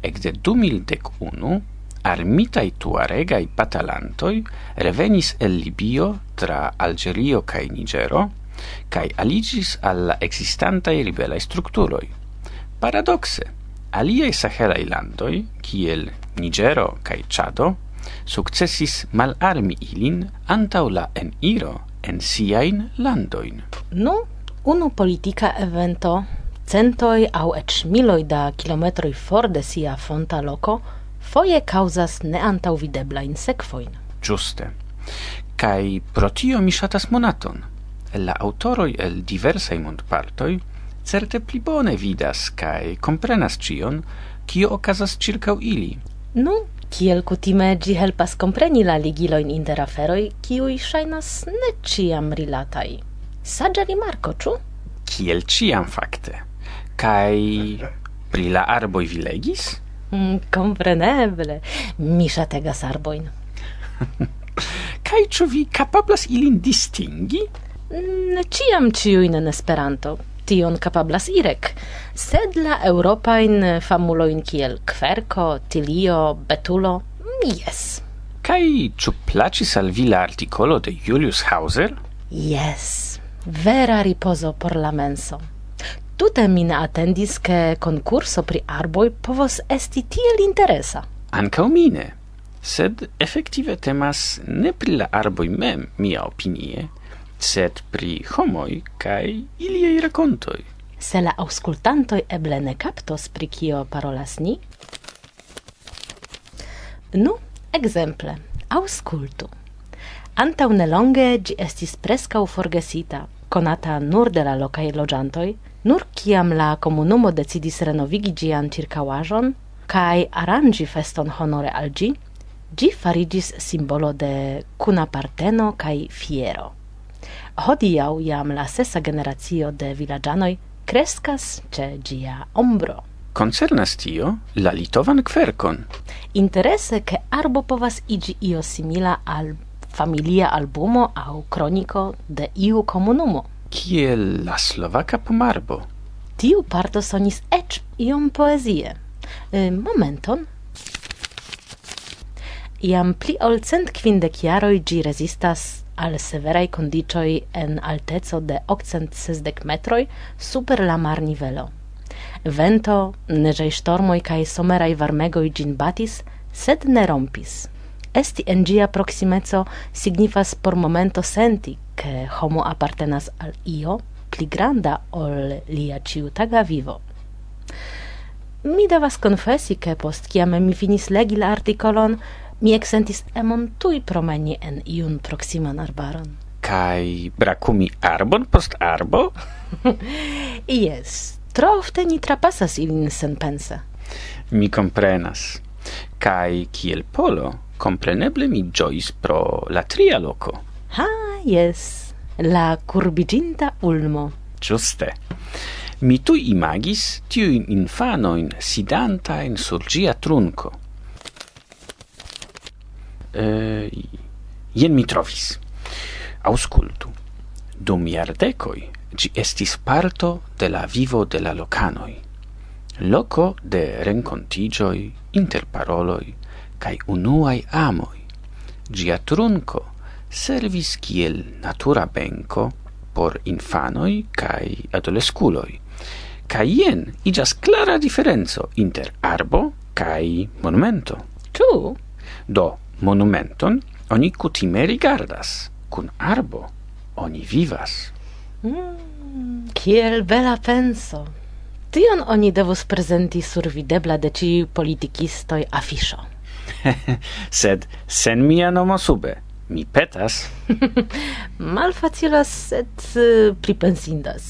Speaker 11: ecde 2011 armitai tuaregai batalantoi revenis el Libio tra Algerio cae Nigero, cae aligis alla existantai ribelai structuroi. Paradoxe, aliei Sahelai landoi, kiel Nigero cae Chado, successis malarmi ilin antau la eniro en siain landoin.
Speaker 10: Unu politica evento, centoi au ec miloi da kilometroi for de sia fonta loco, foje causas neantauvideblain sekvoin.
Speaker 11: Giuste. Kai pro tio mi ŝatas Monaton. La autoroj el diversaj mondpartoj certe pli bone vidas kaj komprenas ĉion, kio okazas ĉirkaŭ ili.
Speaker 10: Kiel kutime ĝi helpas kompreni la ligilojn inter aferoj, kiuj ŝajnas ne ĉiam rilataj. Saĝa rimarko, ĉu?
Speaker 11: Kiel ĉiam fakte. Kaj pri la arboj vi legis?
Speaker 10: Compreneble. Mi ŝategas arbojn.
Speaker 11: Kaj ĉu vi kapablas ilin distingi?
Speaker 10: Ne ĉiam ĉiujn en Esperanto. Tion kapablas Irek. Sed la eŭropajn famulojn kiel Kverko, Tilio, Betulo, jes.
Speaker 11: Kaj ĉu plaĉis al vi la artikolo de Julius Hauser?
Speaker 10: Jes. Vera ripozo por la menso. Tute mi ne attendis che concurso pri arboj povos esti tiel interesa.
Speaker 11: Ankaŭ mi ne. Sed effektive temas ne pri la arboj mem, mia opinie, sed pri homoj kaj iliaj rakontoj.
Speaker 10: Se la aŭskultantoj eble ne kaptos pri kio parolas ni? Ekzemple, aŭskultu. Antaŭ nelonge ĝi estis preskaŭ forgesita, konata nur de la lokaj loĝantoj, nur kiam la komunumo decidis renovigi ĝian ĉirkaŭaĵon kaj aranĝi feston honore al ĝi, ĝi fariĝis simbolo de kunaparteno kaj fiero. Hodiaŭ jam la 6. generacio de vilaĝanoj kreskas ĉe ĝia ombro.
Speaker 11: Koncernas tio la litovan kverkon.
Speaker 10: Interese, ke arbo povas iĝi io simila al familia albumo aŭ kroniko de iu komunumo.
Speaker 11: Kiel la slovaka pomarbo.
Speaker 10: Tiu parto sonis eĉ iom poezie. Momenton. Jam pli ol 150 jaroj ĝi rezistas al severaj kondiĉoj en alteco de 860 metroj super la marnivelo. Vento, neĝaj ŝtormoj kaj someraj varmegoj ĝin batis, sed ne rompis. Esti en ĝia proksimeco signifas por momento senti, ke homo apartenas al io pli granda ol lia ĉiutaga vivo. Mi devas konfesi, ke post kiam mi finis legi la artikolon, mi eksentis emon tuj promeni en iun proksiman arbaron.
Speaker 11: Kaj brakumi arbon post arbo?
Speaker 10: Jes, tro ofte ni trapasas ilin senpense.
Speaker 11: Mi komprenas. Kaj kiel Polo, kompreneble mi ĝojis pro la tria loko.
Speaker 10: Jes, la kurbiĝinta ulmo.
Speaker 11: Ĝuste. Mi tuj imagis tiujn infanojn sidantajn sur ĝia trunko. Jen mi trovis. Aŭskultu. Dum jardekoj ĝi estis parto de la vivo de la lokanoj. Loko de renkontiĝoj, interparoloj kaj unuaj amoj. Ĝia trunko servis kiel natura benko por infanoj kaj adoleskuloj. Kaj jen iĝas klara diferenco inter arbo kaj monumento.
Speaker 10: Ĉu?
Speaker 11: Do, monumenton oni kutime rigardas, kun arbo oni vivas.
Speaker 10: Kiel bela penso. Tion oni devus prezenti sur videbla de ĉiuj politikistoj afiŝo.
Speaker 11: Sed sen mia nomo sube, mi petas.
Speaker 10: Malfacilas, sed pripensindas.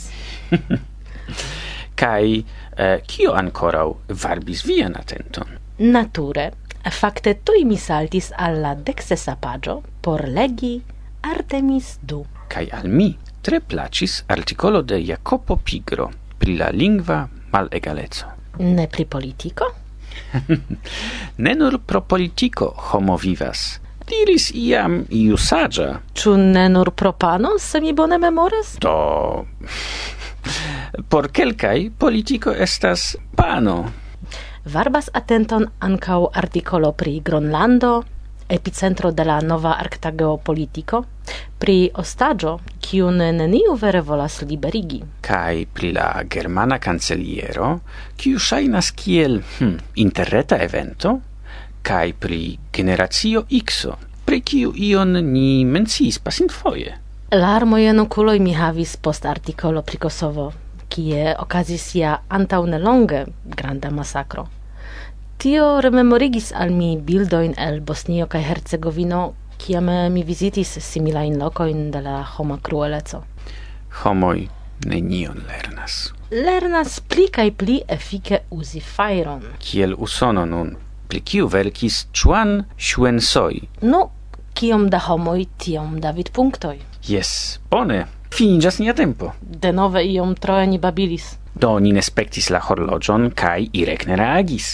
Speaker 11: Kaj kio ankoraŭ varbis vian atenton?
Speaker 10: Nature. Fakte tuj mi saltis al la 16. paĝo por legi Artemis II.
Speaker 11: Kaj al mi tre plaĉis artikolo de Jacopo Pigro pri la lingva malegaleco.
Speaker 10: Ne pri politiko?
Speaker 11: Ne nur pro politiko homo vivas. Diris iam iu saĝa.
Speaker 10: Ĉu ne nur pro pano, se mi bone memoras?
Speaker 11: Do por kelkaj politiko estas pano.
Speaker 10: Varbas atenton ankaŭ artikolo pri Gronlando, epicentro de la nova arkta geopolitiko, pri ostaĝo, kiun neniu vere volas liberigi.
Speaker 11: Kaj pri la germana kanceliero, kiu ŝajnas kiel interreta evento, kaj pri generacio X-o, pri kiu ion ni menciis pasintfoje.
Speaker 10: Larmojn okuloj mi havis post artikolo pri Kosovo, kie okazis ja antaŭ nelonge granda masakro. Tio rememorigis al mi bildojn el Bosnio kaj Hercegovino, kiam mi vizitis similajn lokojn de la homa krueleco.
Speaker 11: Homoj nenion lernas.
Speaker 10: Lernas pli kaj pli efike uzi fajron.
Speaker 11: Kiel Usono nun, pri kiu verkis Chuan Xuensoi.
Speaker 10: Nu, kiom da homoj, tiom da vidpunktoj.
Speaker 11: Yes, bone. Finiĝas nia tempo.
Speaker 10: Denove iom troje ni babilis.
Speaker 11: Do ni ne spektis la horloĝon kaj Irek ne reagis.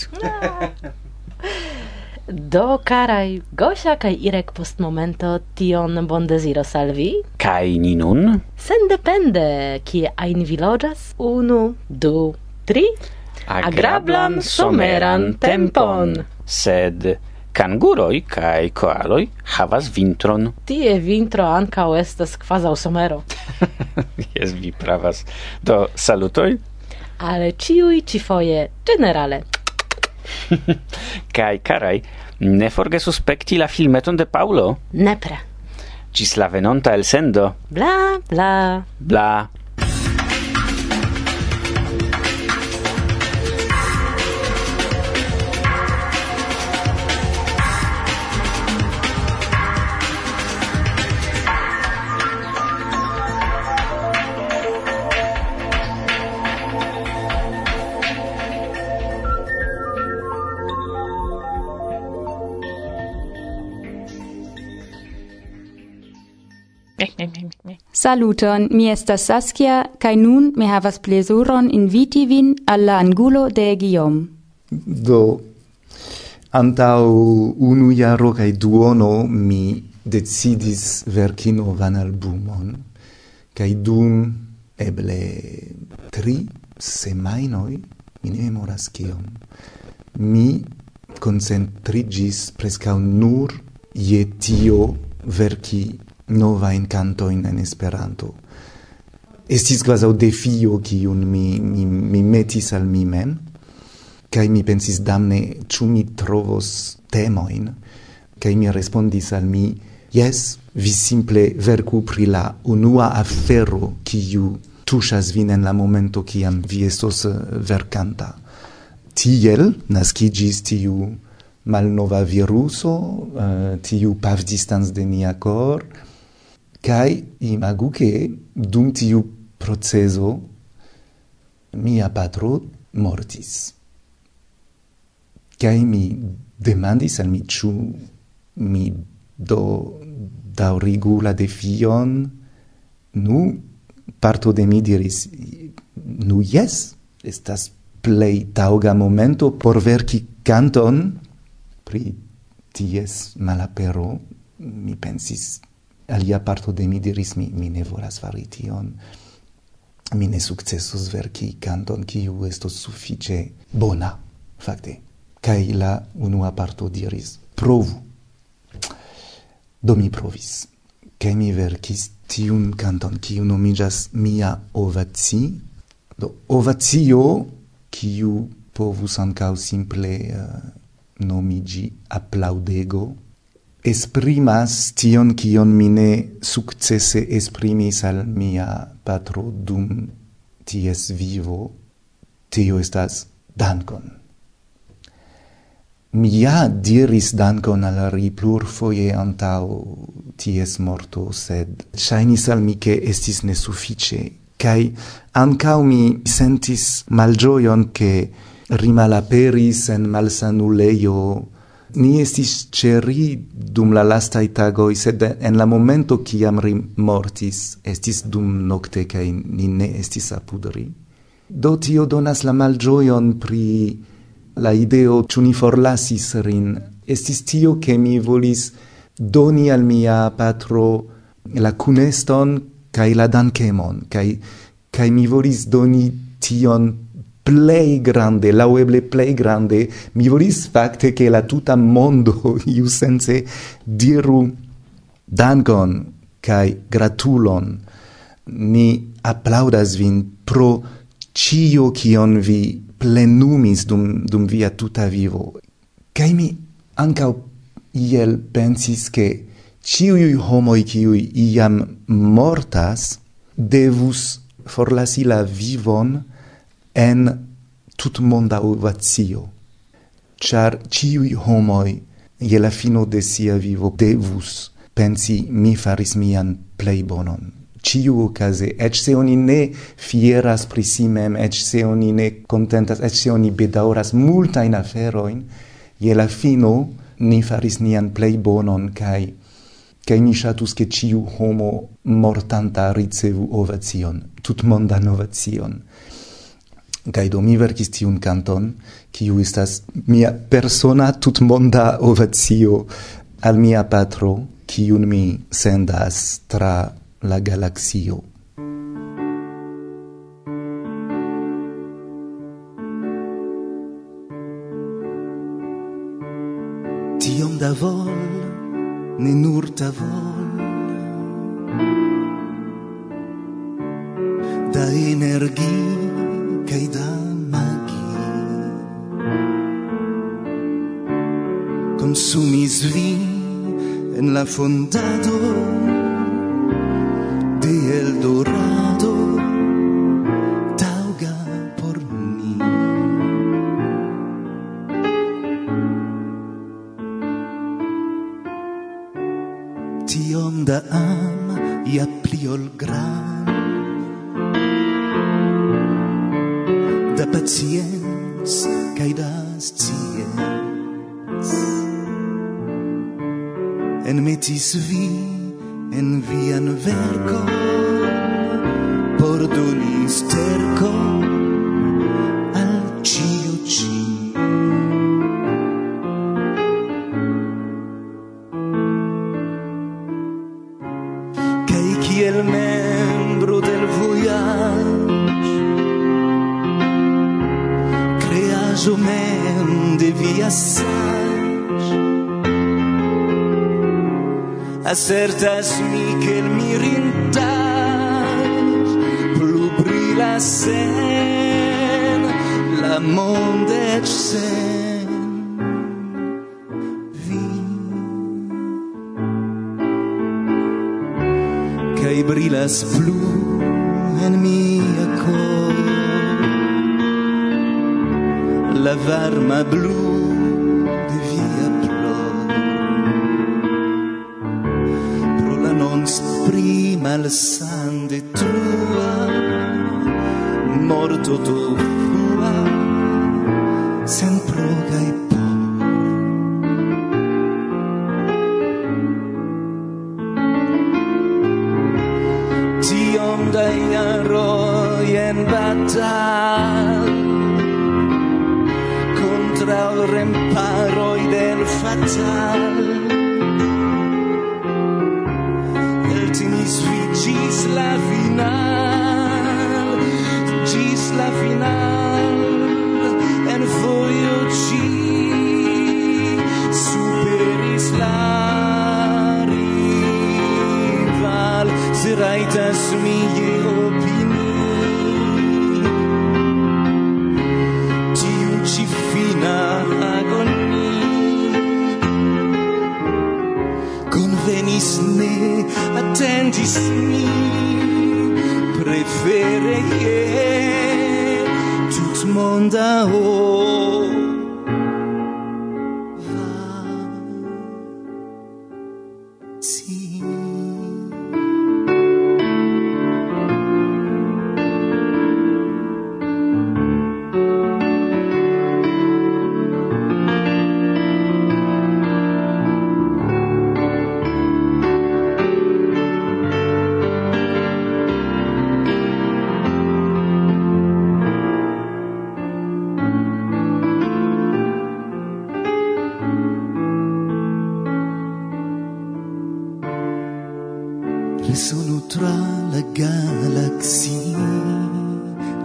Speaker 10: Do, karaj, Gosia kaj Irek post momento tion bondeziros al vi.
Speaker 11: Kaj ni nun?
Speaker 10: Sendepende, kie ajn vi loĝas, 1, 2, 3. Agrablan someran tempon.
Speaker 11: Sed kanguroj kaj koaloj havas vintron.
Speaker 10: Tie vintro ankaŭ estas kvazaŭ somero.
Speaker 11: Jes, vi pravas. Do, salutoj.
Speaker 10: Al ĉiuj ĉifoje, ĝenerale.
Speaker 11: Kaj karaj, ne forgesu spekti la filmeton de Paulo.
Speaker 10: Nepre.
Speaker 11: Ĝis la venonta elsendo.
Speaker 10: Bla, bla.
Speaker 11: Bla.
Speaker 17: Saluton, mi estas Saskia, kaj nun mi havas plezuron inviti vin al la angulo de Guillaume.
Speaker 18: Do, antaŭ 1 jaro kaj duono mi decidis verki novan albumon, kaj dum eble 3 semajnoj, mi ne memoras kiom, mi koncentriĝis preskaŭ nur je tio verki novain cantoin en Esperanto. Estis kvazaŭ defio kiun mi metis al mi mem, kaj mi pensis damne, ĉu mi trovos temojn, kaj mi respondis al mi, jes, vi simple verku pri la unua afero kiu tuŝas vin en la momento kiam vi estos verkanta. Tiel naskiĝis tiu malnova viruso, tiu pavdistans de nia kor, kaj imagu ke dum tiu proceso mia patro mortis. Kaj mi demandis al mi, ĉu mi do daŭrigu la defion. Nu, parto de mi diris, nu jes, estas plej taŭga momento por verki kanton pri ties malapero. Mi pensis, alia parto de mi diris, mi ne volas fari tion. Mi ne sukcesos verki kanton kiu estos sufiĉe bona, fakte. Kaj la unua parto diris, provu. Do mi provis. Kaj mi verkis tiun kanton kiu nomiĝas Mia Ovaci. Do ovacio kiu povus ankaŭ simple nomiĝi aplaŭdego, esprimas tion kion mi ne sukcese esprimis al mia patro dum ties vivo. Tio estas dankon. Mi ja diris dankon al li plurfoje antaŭ ties morto, sed ŝajnis al mi ke estis nesufiĉe, kaj ankaŭ mi sentis malĝojon ke ri malaperis en malsanulejo. Ni estis ĉe ri dum la lastaj tagoj, sed en la momento kiam ri mortis, estis dum nokte kaj ni ne estis apud ri. Do tio donas la malĝojon pri la ideo, ĉu ni forlasis rin. Estis tio, ke mi volis doni al mia patro la kuneston kaj la dankemon, kaj mi volis doni tion plei grande, laueble plei grande, mi volis facte che la tuta mondo iu sense diru dankon kai gratulon. Ni applaudas vin pro cio kion vi plenumis dum via tuta vivo. Kai mi ancau iel pensis che ciui homoi kiui iam mortas devus forlasi la vivon en tutmonda ovazio. Char ciui homoi je la fino de sia vivo devus pensi mi faris mian plei bonon. Ciu ocase, ec se oni ne fieras pri si mem, ec se oni ne contentas, ec se oni bedauras multain aferoin, je la fino ni faris nian plei bonon, kai mi shatus che ciu homo mortanta ricevu ovacion, tutmondan ovacion. Kai do mi verkis tiun canton, kiu estas mia persona tutmonda ovacio al mia patro, kiun mi sendas tra la galaxio. Tiom da vol, ne nur ta vol, da energi kai da magi, consumis vi en la fondado de Eldorado, tauga por mi. Tiom da am ja pli ol gran, da pacienz kaj da scienz, enmetis vi en vian verco por doni sterco al cio ci. Kai kiel membro del voyage creajo mem de via sage, acertas mi che il mirintage plu brilla sen la monde sen vi kai brillas plu en mia cor la varma blu de via prima il sande trua morto tu fua sen proga e po tiom da iaroi en batal contra il remparoi del fatal gis la final en foio ci superis la rival se raitas mie opini tiu ci fina agoni convenis ne attendis mi prefere tut monda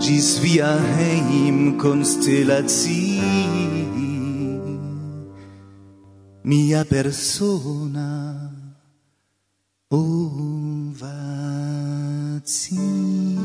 Speaker 5: gis via heim constellazii, mia persona ovatii.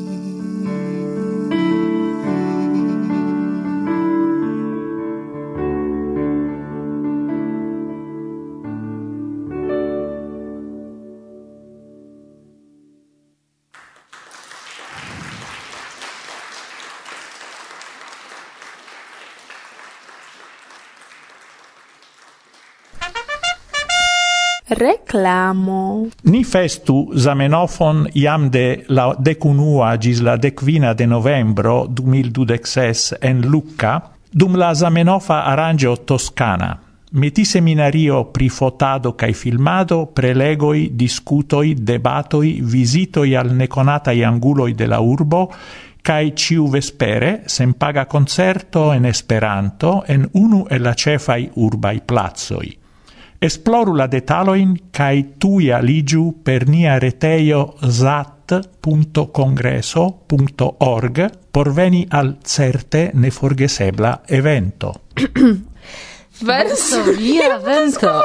Speaker 14: Reclamo.
Speaker 19: Ni festu Zamenhofon iam de la 11 gis la 15 de novembro 2026 en Lucca, dum la Zamenhofa arrangio Toscana. Meti seminario pri fotado cae filmado, prelegoi, discutoi, debatoi, visitoi al neconatai anguloi de la urbo, cae ciu vespere, sen paga concerto en Esperanto, en unu e la cefai urbai plazoi. Esploru la detaloin cae tui aligiu per nia reteio zat.congreso.org por veni al certe neforgesebla evento.
Speaker 4: Verso via vento.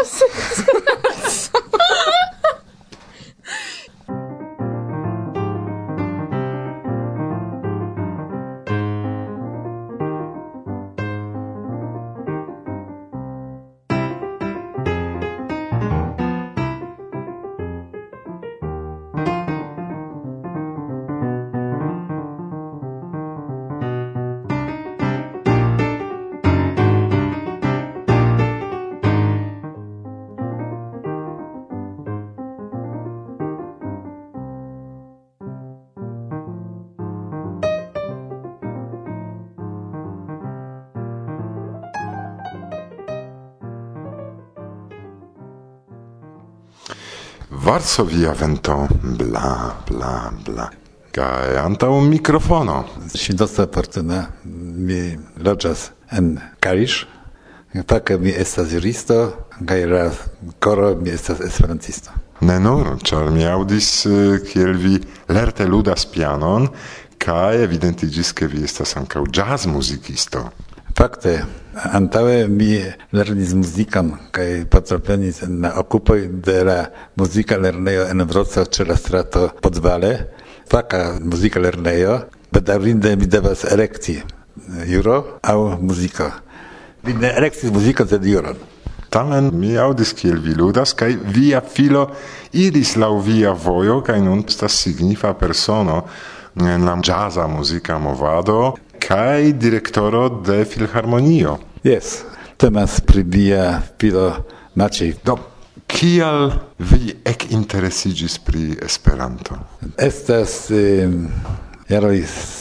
Speaker 6: Varsovia vento, bla, bla, bla. Kaj antau mikrofono.
Speaker 18: Ŝi dosta oportuna. Mi loĝas en Kalisz. Fake mi estas juristo, kaj la koro mi estas esperantisto.
Speaker 6: Ne nur, ĉar mi aŭdis, kiel vi lerte ludas pianon, kaj evidentiĝis, ke vi estas ankaŭ ĵaz-muzikisto.
Speaker 18: Fakte, antaŭe mi lernis muzikon kaj partoprenis en la okupoj de la muzika lernejo en Wrocław ĉe la strato Podvale. Faka muzika lernejo, bedaŭrinde mi devas elekti juro aŭ muziko. Mi ne elektis muzikon, sed juron.
Speaker 6: Tamen mi aŭdis, kiel vi ludas, kaj via filo iris laŭ via vojo, kaj nun estas signifa persono en la ĵaza muzika movado, kaj direktoro de Filharmonio.
Speaker 18: Yes, temas pri via filo Maciej.
Speaker 6: Do, kial vi ekinteresiĝis pri Esperanto?
Speaker 18: Estas jaroj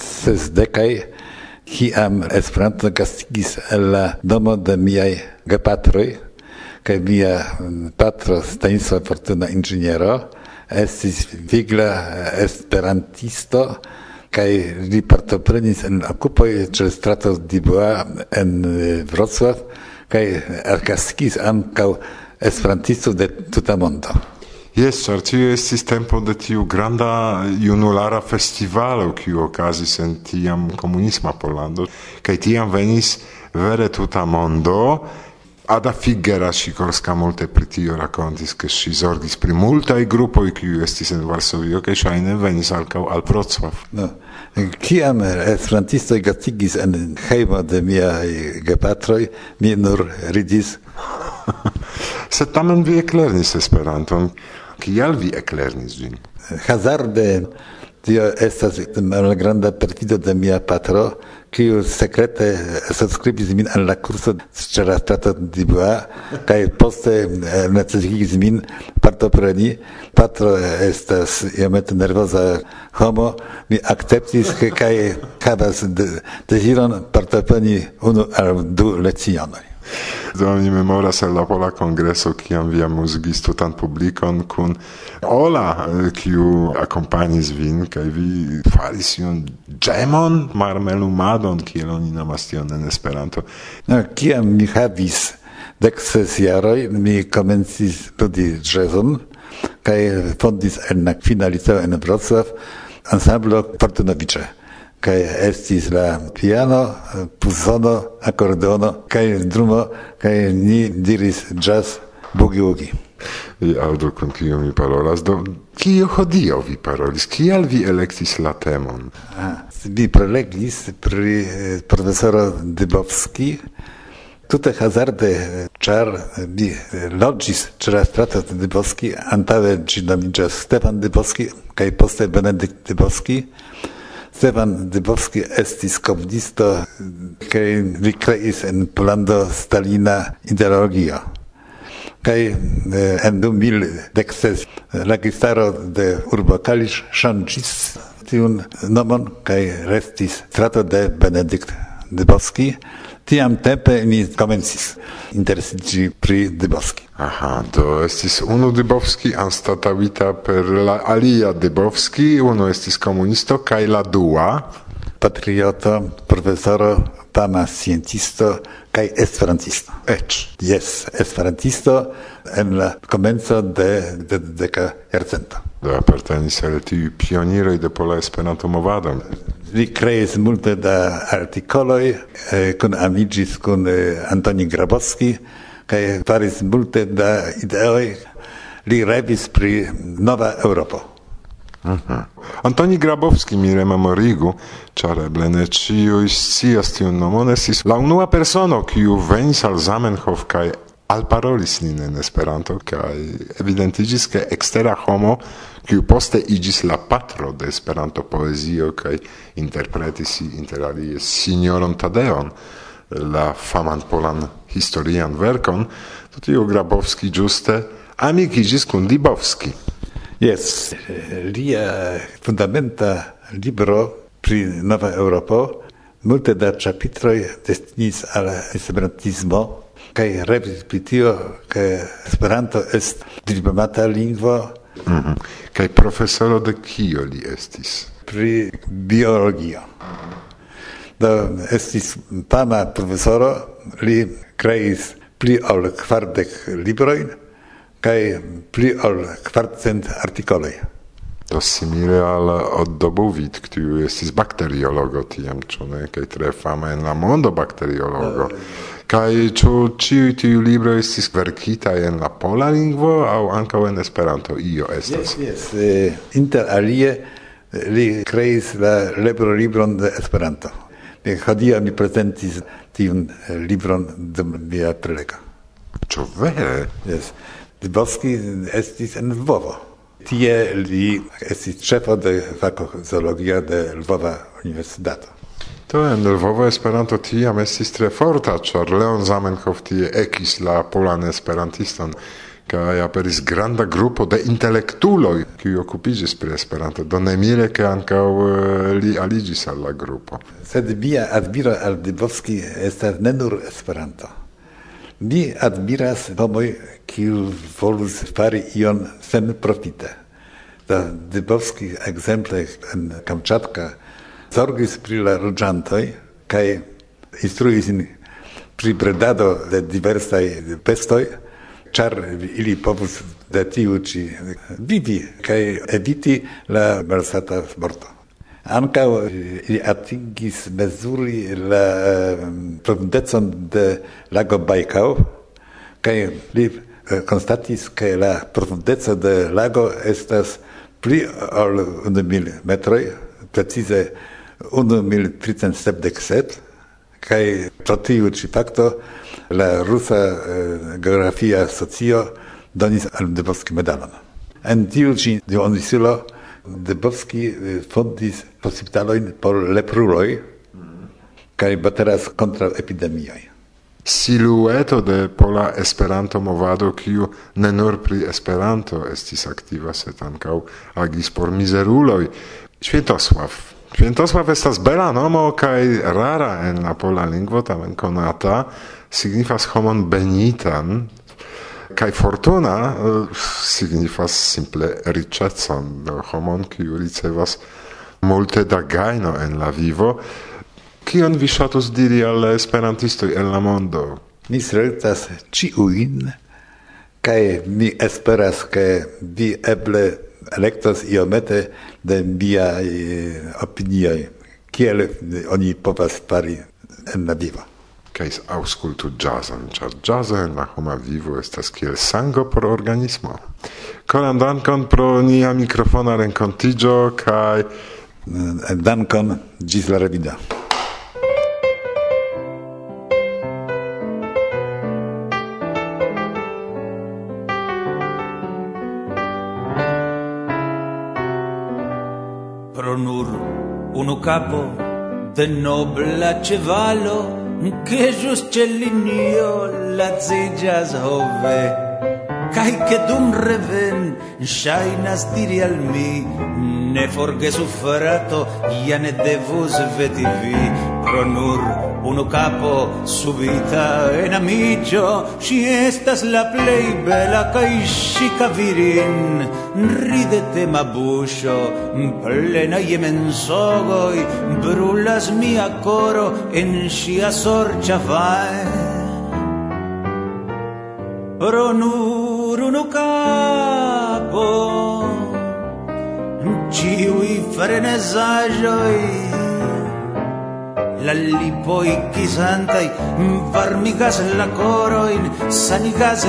Speaker 18: 60, kiam Esperanto gastigis en la domo de miaj gepatroj, kaj mia patro Stanisław Fortuna inĝiniero estis vigla esperantisto, kaj li partoprenis en okupoj ĉe strato Dubois en Wrocław, kaj gastigis ankaŭ esperantistoj de tuta mondo.
Speaker 6: Yes, ĉar tio estis tempo de tiu granda junulara festivalo, kiu okazis en tiam komunisma Pollando, kaj tiam venis vere tuta mondo. Ada Figera Sikorska multe pri tio rakontis, ke ŝi zorgis pri multaj grupoj, kiuj estis en Varsovio, kaj ŝajne venis ankaŭ al Wrocław.
Speaker 18: No. Kiam esperantistoj gastigis en hejmo de miaj gepatroj, mi nur ridis.
Speaker 6: Sed tamen vi eklernis Esperanton. Kial vi eklernis ĝin?
Speaker 18: Hazarde, tio estas malgranda perfido de mia patro, kiu sekrete subskribis min al la kurso ĉe la strato Dubois, kaj poste necesigis min partopreni. Patro estas iomete nervoza homo, mi akceptis kaj havas deziron partopreni unu aŭ du lecionoj.
Speaker 6: Do mi memoras el la Pola Kongreso, kiam via muzigis tutan publikon kun Ola, kiu akompanis vin, kaj vi faris iun ĝemon, marmelumadon, kiel oni nomas tion en Esperanto.
Speaker 18: Kiam mi havis 16 jaroj, mi komencis ludi ĵazon, kaj fondis en la kvina liceo en Wrocław ansamblo Fortunovicze. kaj estis la piano, pusono, akordeono, kaj drumo, kaj ni diris jazz, boogie-woogie.
Speaker 6: Aldo, kun kiu mi parolas, do kio hodio vi parolis? Kial vi elektis la temon?
Speaker 18: Vi prelegis pri profesoro Dybowski, tute hazarde, ĉar mi loĝis ĉe la strato Dybowski, antaŭe ĝi nomiĝas Stefan Dybowski kaj poste Benedikt Dybowski. Stefan Dybowski estis komunisto kaj li kreis en Pollando stalina ideologio. Kaj en 2016 la registaro de urbo Kalisz ŝanĝis tiun nomon kaj restis strato de Benedikt Dybowski. Tiam tempe mi komencis interesiĝi pri Dybowski.
Speaker 6: Aha, do estis unu Dybowski anstataŭita per la alia Dybowski, unu estis komunisto kaj la dua
Speaker 18: patrioto, profesoro, fama sciencisto kaj esperantisto. Yes, esperantisto en la komenco de deka jarcento.
Speaker 6: Do apartenis al tiuj pioniroj de pola Esperanto-movado.
Speaker 18: Li kreis multe da artikoloj, kun amiĝis kun Antoni Grabowski kaj faris multe da ideoj. Li revis pri nova Eŭropo.
Speaker 6: Antoni Grabowski mi rememorigu, ĉar eble ne ĉiuj scias tiun nomon, estis la unua persono, kiu venis al Zamenhof kaj alparolis nin en Esperanto, kaj evidentiĝis, ke ekstera homo, kiu poste iĝis la patro de Esperanto-poezio kaj interpretis inter alie Sinjoron Tadeon, la faman polan historian verkon, tiu Grabowski ĝuste amikiĝis kun Dybowski.
Speaker 18: Yes, lia fundamenta libro pri Nova Eŭropo multe da ĉapitroj destinis al esperantismo kaj revis pri tio, ke Esperanto est diplomata lingvo.
Speaker 6: Kaj profesoro de kio li estis?
Speaker 18: Pri biologio. Do estis fama profesoro, li kreis pli ol 40 librojn, kaj pli ol 400 artikoloj.
Speaker 6: To simile al Oddo Buvit, kiu estis bakteriologo tiam, ĉu ne? Kaj tre fama en la mondo bakteriologo. Kaj ĉu ĉiuj tiuj libroj estis verkitaj en la pola lingvo aŭ ankaŭ en Esperanto io estas?
Speaker 18: Yes. Inter alie li kreis la libron de Esperanto. Hodiaŭ mi prezentis tiun libron dum mia prelego.
Speaker 6: Ĉu vere?
Speaker 18: Yes. Dybowski estis en Lvovo. Tie li estis szefo de fako zoologia de Lvova Universitato.
Speaker 6: To en Lvovo Esperanto tiam estis tre forta, ĉar Leon Zamenhof tie ekis la polan esperantiston, kaj aperis granda grupo de intelektuloj, kiuj okupiĝis pri Esperanto. Do ne mire, ke ankaŭ li aliĝis al la grupo.
Speaker 18: Sed mia admiro al Dybowski estas ne nur Esperanto. Mi admiras homoj, kiu volus fari ion senprofite. Dybowski ekzemple en Kamĉatka zorgis pri la loĝantoj kaj instruis pri bredado de diversaj bestoj, ĉar ili povus de tiu ĉi vivi kaj eviti la malsata morto. Ankaŭ li atingis mezuri la profundecon de lago Bajkał kaj li konstatis, ke la profundeco de lago estas pli ol 1000 metroj, precize 1377, kaj pro tiu ĉi fakto la rusa geografia socio donis al Dybowski medalon. En tiu ĉi duoninsulo Dybowski fondis hospitalojn por lepruloj kaj bataras kontraŭ epidemioj.
Speaker 6: Silueto de pola Esperanto-movado, kiu ne nur pri Esperanto estis aktiva, sed ankaŭ agis por mizeruloj. Świętosław estas bela nomo kaj rara en la pola lingvo, tamen konata, signifas homon benitan, kaj fortuna signifas simple riĉecon, homon kiu ricevas multe da gajno en la vivo. Kion vi ŝatus diri al esperantistoj en la mondo?
Speaker 18: Mi salutas ĉiujn kaj mi esperas, ke vi eble elektos iomete de miaj opinioj
Speaker 20: kiel oni povas fari en la vivo.
Speaker 6: Kaj aŭskultu jazzon, ĉar jazzo en la homa vivo estas kiel sango por organismo. Koran dankon pro nia mikrofona renkontiĝo kaj
Speaker 20: dankon, ĝis la revido.
Speaker 5: Pro nur unu capo de nobla cevalo che just c'è linio lazzeggias hove kai che dum reven shainas diri al mi ne forge sufferato ja ne devus vetivi pro nur unu capo subita en amicio si estas la plei bela kai chica virin ridete ma buscio plena je mensogoi brulas mia coro en sia sorcia vai pro nur unu capo ciui frenesagioi la lipoi chisantai varmigas la coroin sanigas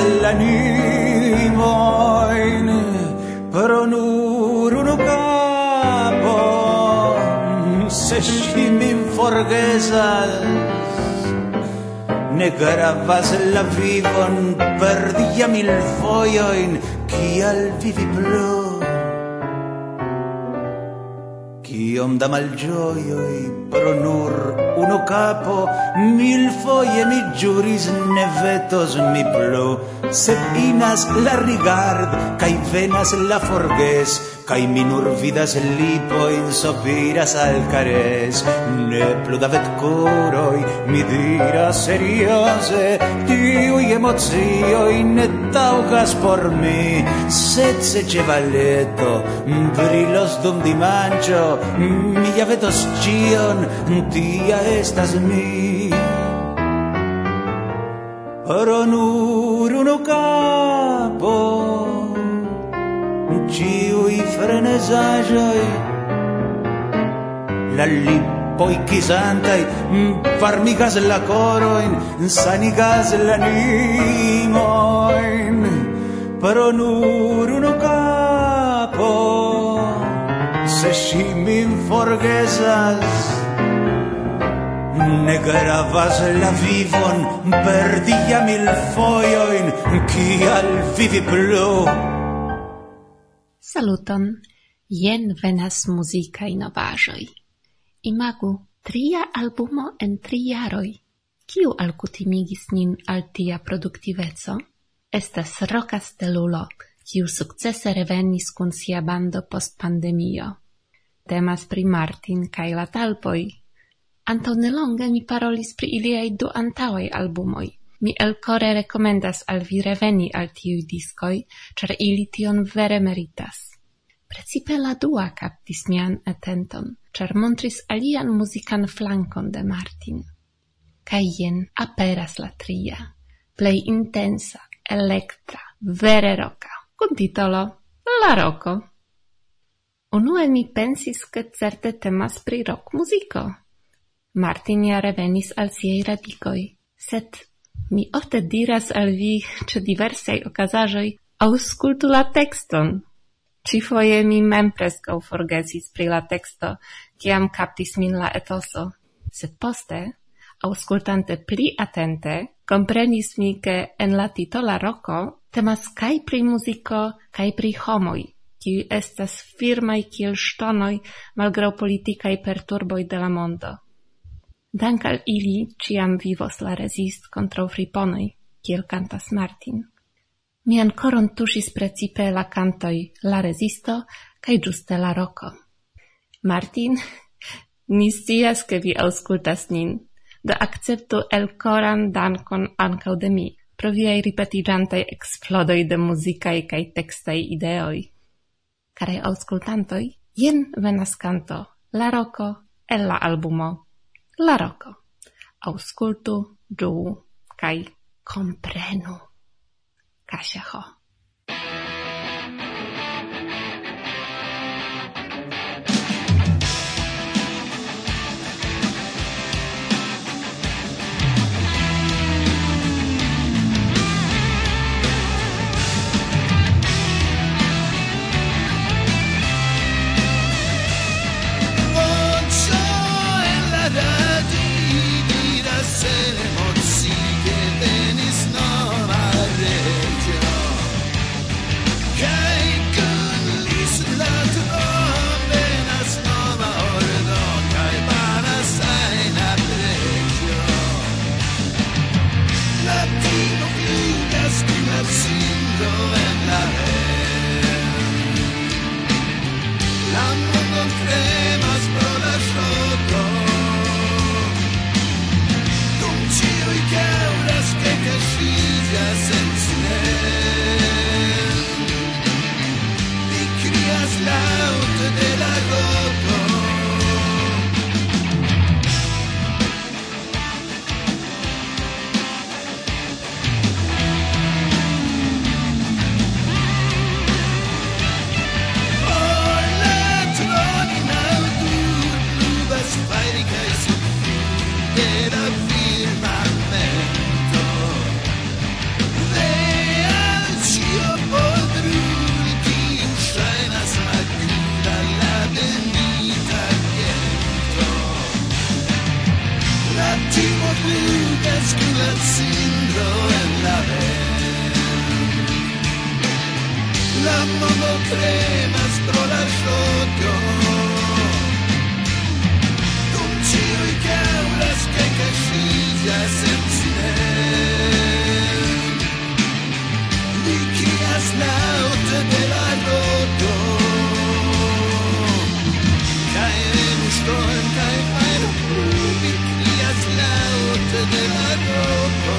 Speaker 5: l'animoin pro nur unu capo se si min forgesas ne gravas la vivon perdia mil foioin kial vivi plu kiom da malgioioi pro nur unu capo mil foie mi giuris ne vetos mi plu sed inas la rigard kai venas la forges kai mi nur vidas lipoin sopiras al cares ne plu da vet coroi mi diras seriose tiui emozioi ne taugas por mi sed se cevaleto brilos dum dimancio mi ja vetos cion tia estas mi pro nur unu capo ciui frenesagioi la lipoi chisantai farmigas la coroin sanigas l'animoin pro nur unu capo se si min forgesas ne gravas la vivon perdia mil foioin kial vivi plu.
Speaker 21: Saluton, jen venas muzikaj novaĵoj. Imagu 3 albumo en 3 jaroj. Kiu alkutimigis nin al tia produktiveco? Estas roka stelulo, kiu sukcese revenis kun sia bando post pandemio. Temas pri Martin kaj la Talpoj. Antaŭ nelonge mi parolis pri iliaj 2 antaŭaj albumoj. Mi elkore rekomendas al vi reveni al tiuj diskoj, ĉar ili tion vere meritas. Precipe la 2 kaptis mian atenton, ĉar montris alian muzikan flankon de Martin. Kaj jen aperas la 3, plej intensa, elektra, vere roka, kun titolo La Roko. Unue mi pensis, ke certe temas pri rock-muziko. Martin ja revenis al siaj radikoj, sed mi ofte diras al vi ĉe diversaj okazaĵoj aŭskultu la tekston. Ĉifoje mi mem preskaŭ forgesis pri la teksto, kiam kaptis min la etoso. Sed poste, aŭskultante pli atente, komprenis mi, ke en la titola roko temas kaj pri muziko kaj pri homoj, kiuj estas firmaj kiel ŝtonoj malgraŭ politikaj perturboj de la mondo. Dank al ili ciam vivos la rezist kontraŭ friponoj, kiel kantas Martin. Mian koron tuŝis precipe la kantoj La Rezisto kaj ĝuste La Roko. Martin, mi scias, ke vi aŭskultas nin, do akceptu elkoran dankon ankaŭ de mi pro viaj ripetiĝantaj eksplodoj de muzikaj kaj tekstaj ideoj. Karaj aŭskultantoj, jen venas kanto La Roko el la albumo La Roko. Aŭskultu, ĝuu kaj komprenu. Kasia Ho.
Speaker 5: tremas pro la ŝoto. Dum ĉiuj kaŭras kaj kaŝiĝas en silento. Li krias laŭte de la roto. Kaj muŝton kaj fajro li krias laŭte de la roto.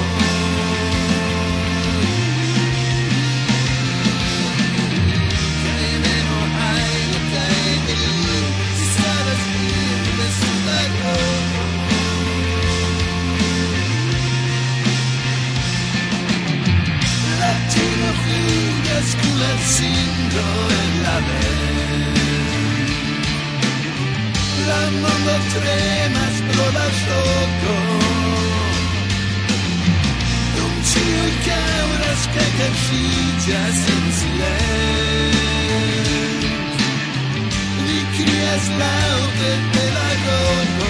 Speaker 5: Sindro en la la mondo tremas pro la ŝoko. Dum ĉiuj kaŭras kaj kaŝiĝas en silento. Li krias laŭte de la roto.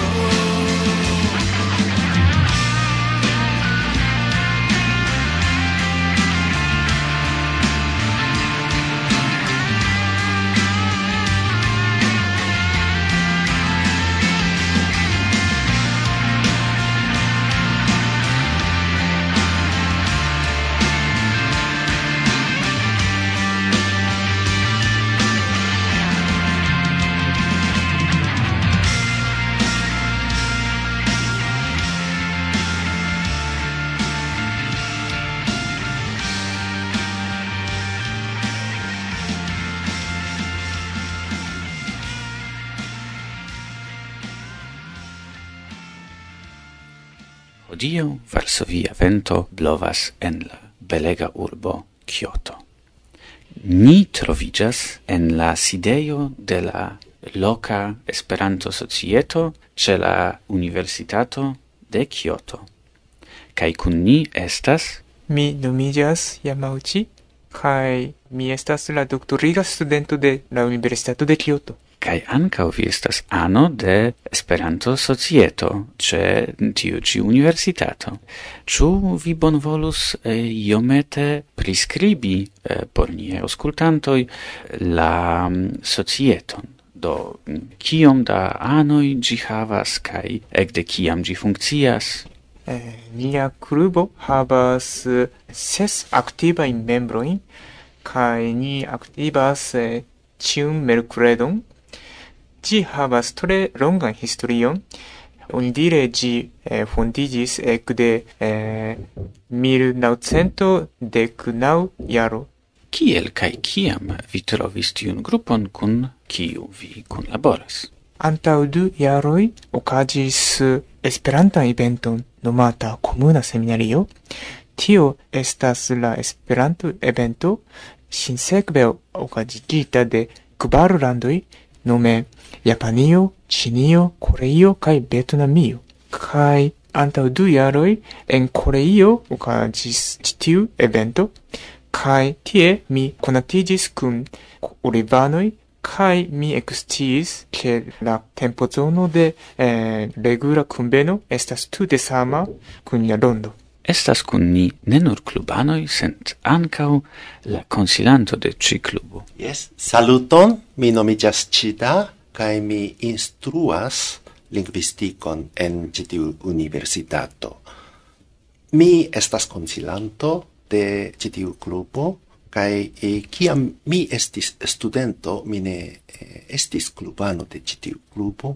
Speaker 11: Hodiaŭ Varsovia vento blovas en la belega urbo Kyoto. Ni troviĝas en la sidejo de la loka Esperanto-societo ĉe la Universitato de Kyoto. Kaj kun ni estas
Speaker 2: Mi nomiĝas Yamauchi kaj mi estas la doktoriga studento de la Universitato de Kyoto.
Speaker 11: Kaj ankaŭ vi estas ano de Esperanto-societo ĉe tiu ĉi universitato. Ĉu vi bonvolus iomete priskribi por niaj aŭskultantoj la societon? Do, kiom da anoj ĝi havas kaj ekde kiam ĝi funkcias?
Speaker 2: Nia klubo havas 6 aktivajn membrojn kaj ni aktivas ĉiun merkredon. Ĝi havas tre longan historion. Onidire ĝi fondiĝis ekde 1919 jaro.
Speaker 11: Kiel kaj kiam vi trovis tiun grupon kun kiu vi kunlaboras?
Speaker 2: Antaŭ 2 jaroj okazis Esperantan eventon nomata Komuna Seminario. Tio estas la Esperanto-evento sinsekve okazigita de kvar landoj, nome Japanio, Ĉinio, Koreio kaj Vietnamio. Kaj antaŭ 2 jaroj en Koreio okazis ĉi tiu evento, kaj tie mi konatiĝis kun olivanoj kaj mi eksciis, ke la tempozono de regula kunveno estas tute sama kun la rondo.
Speaker 11: Estas kun ni ne nur klubanoj, sed ankaŭ la konsilanto de ĉi klubo.
Speaker 22: Yes, saluton, mi nomiĝas Chida kaj mi instruas lingvistikon en ĉi tiu universitato. Mi estas konsilanto de ĉi tiu klubo kaj kiam mi estis studento, mi ne estis klubano de ĉi tiu klubo,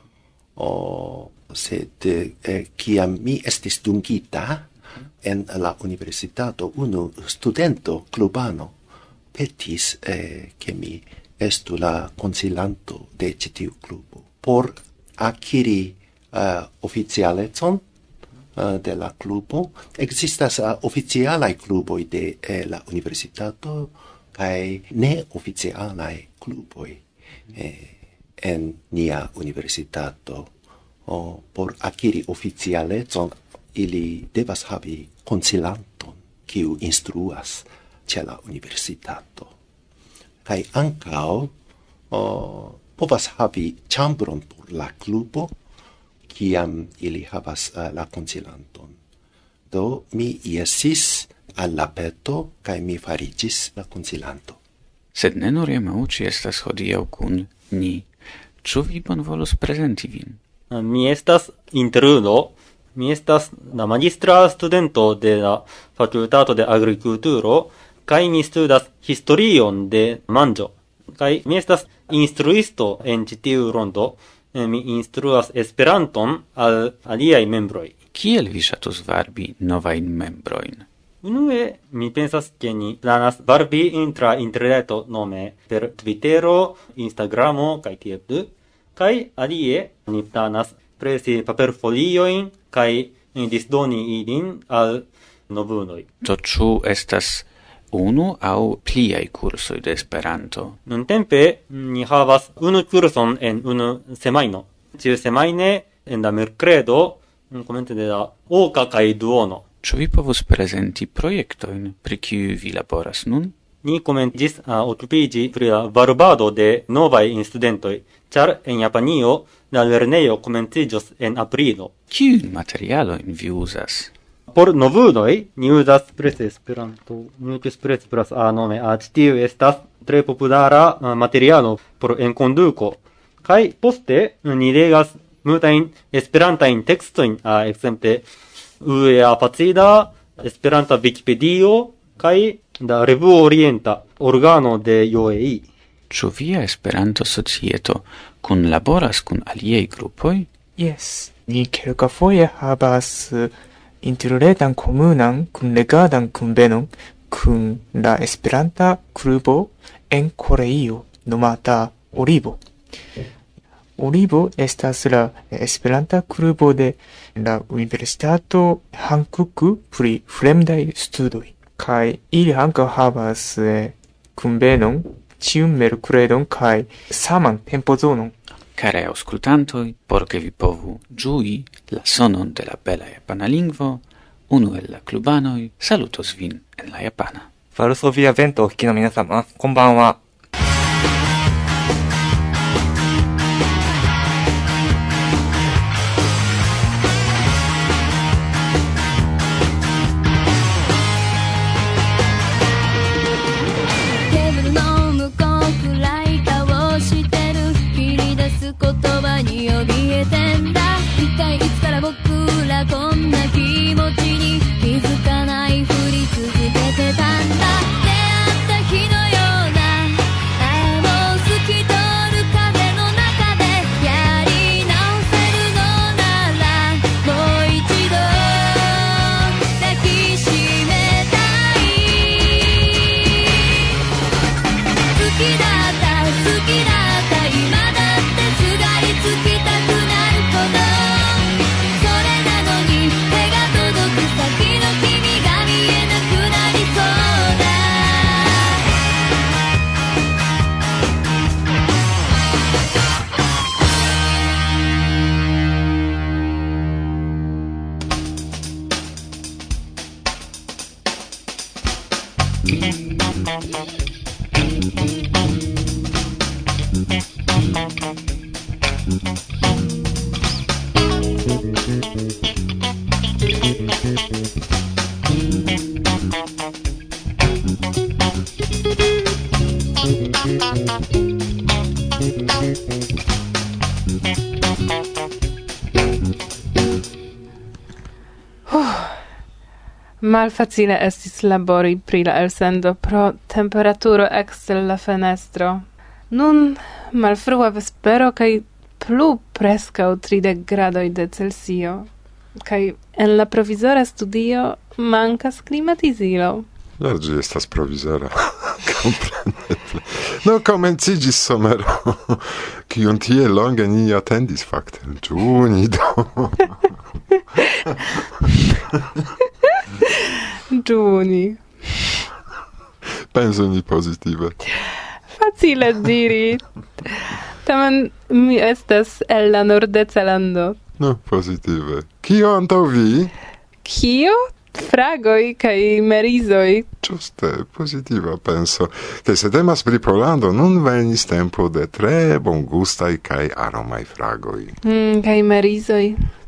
Speaker 22: sed kiam mi estis dungita en la universitato, unu studento klubano petis ke mi estu la konsilanto de ĉi tiu klubo por akiri oficialecon de la klubo. Existas oficialaj kluboj de la universitato kaj neoficialaj kluboj en nia universitato. Por akiri oficialecon ili devas havi konsilanton kiu instruas ĉe la universitato. Kaj ankaŭ povas havi ĉambron por la klubo kiam ili havas la konsilanton. Do mi jesis al la peto kaj mi fariĝis la konsilanto.
Speaker 11: Sed ne nur Yamauchi estas hodiaŭ kun ni. Ĉu vi bonvolus prezenti vin?
Speaker 1: Mi estas internulo. Mi estas la magistra studento de la Fakultato de Agrikulturo kaj mi studas historion de manĝo. Kaj mi estas instruisto en ĉi tiu rondo. Mi instruas Esperanton al aliaj membroj.
Speaker 11: Kiel vi ŝatus varbi novajn membrojn?
Speaker 1: Unue, mi pensas, ke ni planas varbi intra interreto nome per Twittero, Instagramo kaj tiel plu. Kaj alie ni planas presi paperfoliojn kaj disdoni ilin al novuloj.
Speaker 11: Do ĉu estas unu aŭ pliaj kursoj de Esperanto?
Speaker 1: Nuntempe ni havas unu kurson en unu semajno. Ĉiusemajne en la merkredo komence de la oka kaj duono.
Speaker 11: Ĉu vi povus prezenti projektojn, pri kiuj vi laboras nun?
Speaker 1: Ni komencis okupiĝi pri la varbado de novaj studentoj, ĉar en Japanio la lernejo komenciĝos en aprilo.
Speaker 11: Kiujn materialojn vi uzas?
Speaker 1: Por novuloj ni uzas prese Esperanto, Multiexpress Plus nome. Tiu estas tre populara materialo por enkonduko. Kaj poste ni legas multajn esperantajn tekstojn, ekzemple Uea Facida, Esperanta Wikipedio, kaj la Revuo Orienta, organo de Joei.
Speaker 11: Ĉu via Esperanto-societo kunlaboras kun aliaj grupoj?
Speaker 2: Yes, ni kelkafoje havas interretan komunan kunlegadan kunvenon kun la Esperanta klubo en Koreio nomata Oribo. Oribo estas la Esperanta klubo de la Universitato Hankoku pri fremdaj studoj. Kaj ili ankaŭ havas kunvenon ĉiun merkredon kaj saman tempozonon.
Speaker 11: Care aŭskultantoj, por ke vi povu ĝui la sonon de la bela japana lingvo, unu el la klubanoj salutos vin en la japana.
Speaker 3: Varsovia Vento o引きの皆様、こんばんは。
Speaker 4: Malfacile estis labori pri la elsendo pro temperaturo ekster la fenestro. Nun malfrua vespero kaj plu preskaŭ 30 gradoj de Celsio. Kaj en la provizora studio mankas klimatizilo.
Speaker 6: Larĝi estas provizora. Kompreneble. No, komenciĝis somero, kiun tiel longe ni atendis fakte. Ĉu ni do?
Speaker 4: Giuni.
Speaker 6: Penso ni pozitive.
Speaker 4: Facile diri. Tamen mi estas el la nordeca lando.
Speaker 6: No, pozitive. Kio antaŭ vi?
Speaker 4: Kio? Fragoj kaj merizoj.
Speaker 6: Ĝuste, pozitiva penso. Ke se temas pri Pollando, nun venis tempo de tre bongustaj kaj aromaj fragoj.
Speaker 4: Kaj merizoj.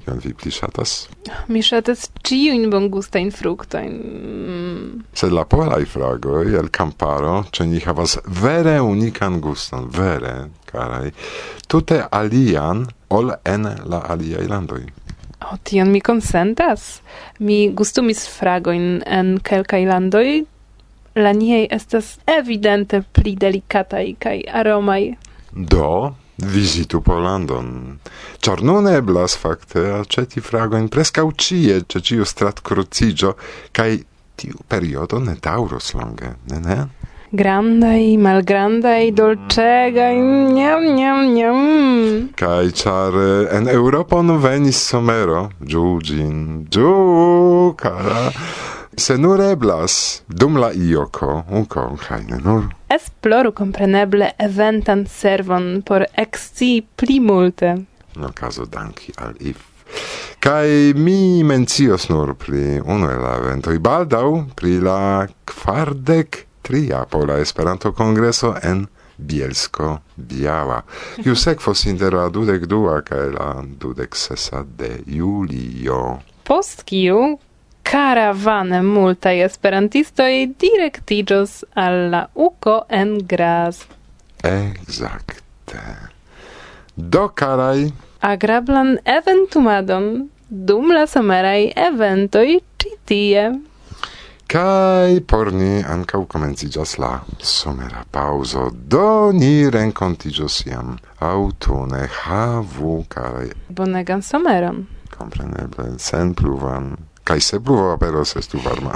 Speaker 6: Kion vi pli ŝatas?
Speaker 4: Mi ŝatas ĉiujn bongustajn fruktojn.
Speaker 6: Sed la polaj fragoj el kamparo ĉe ni havas vere unikan guston, vere, karaj, tute alian ol en la aliaj landoj.
Speaker 4: Tion mi konsentas. Mi gustumis fragojn en kelkaj landoj. La niaj estas evidente pli delikataj kaj aromaj.
Speaker 6: Do, vizitu Polandon. Ĉar nun eblas fakte aĉeti fragojn preskaŭ ĉie, ĉe ĉiu stratkruciĝo, kaj tiu periodo ne daŭros longe, ne?
Speaker 4: Grandaj, malgrandaj, dolĉegaj, njam.
Speaker 6: Kaj ĉar en Eŭropon venis somero, ĝuu ĝin, kara, se nur eblas dum la ioko, kaj ne nur.
Speaker 4: Esploru kompreneble eventan servon por ekscii pli multe.
Speaker 6: No caso danki al if. Kaj mi mencios nur pri unu el la eventoj, baldaŭ pri la 43. Pola Esperanto-kongreso en Bielsko-Biała, kiu sekvos inter la 22. kaj la 26. de julio.
Speaker 4: Post kiu karavane multaj esperantistoj direktiĝos al la uko en Graz.
Speaker 6: Exacte. Do, karaj,
Speaker 4: agrablan eventumadon dum la someraj eventoj ĉi tie.
Speaker 6: Kaj por ni ankaŭ komenciĝas la somera paŭzo, do ni renkontiĝos jam aŭtune. Havu, karaj,
Speaker 4: bonegan someron.
Speaker 6: Kompreneble, sen pluvan. Kaj se pluvo aperos, estu varma.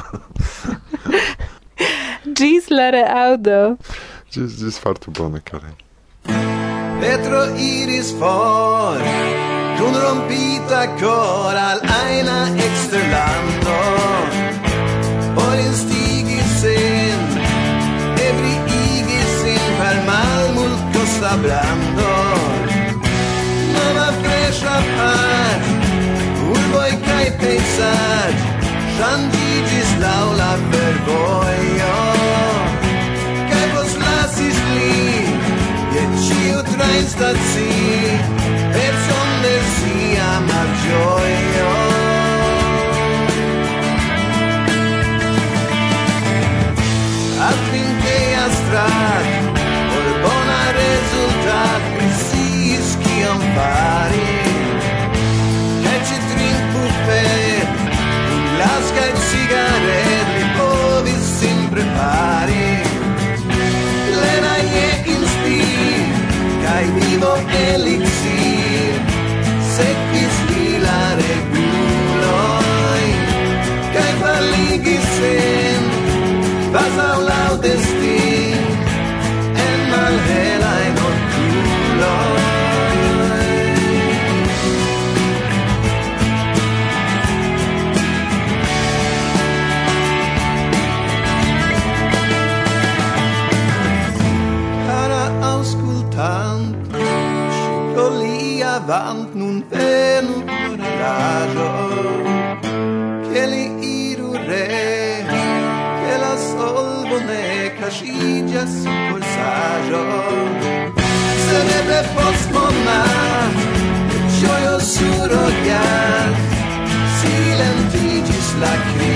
Speaker 4: Ĝis la reaŭdo.
Speaker 6: Ĝis fartu bone, karaj.
Speaker 5: Petro iris for, kun rompita kor al ajna eksterlando. Por instigi sin, ebriigi sin per malmultkosta brando. Nova fresha par, urboj kaj pejzaĝ, ŝanĝiĝis laŭ la fervojo. Kaj postlasis li je ĉiu trajnstacii pecon de sia malĝojo. Atrinkeja strat, por bona rezultat, sciis kion fari. Kaj ĉe trinkbufet, un glas kaj cigaret, li povis sin prepari. Plena je instinkt, kaj vivo eliksir, sekvis li la reguloj, kaj faligis sin, kvazaŭ laŭ destin, en malhelaj nokturoj. Vant nun venu por viaggio, che li iru re, che la solvo ne cascigias su corsaggio. Se nebre postmonar, gioio surrogar, silentigis la cri.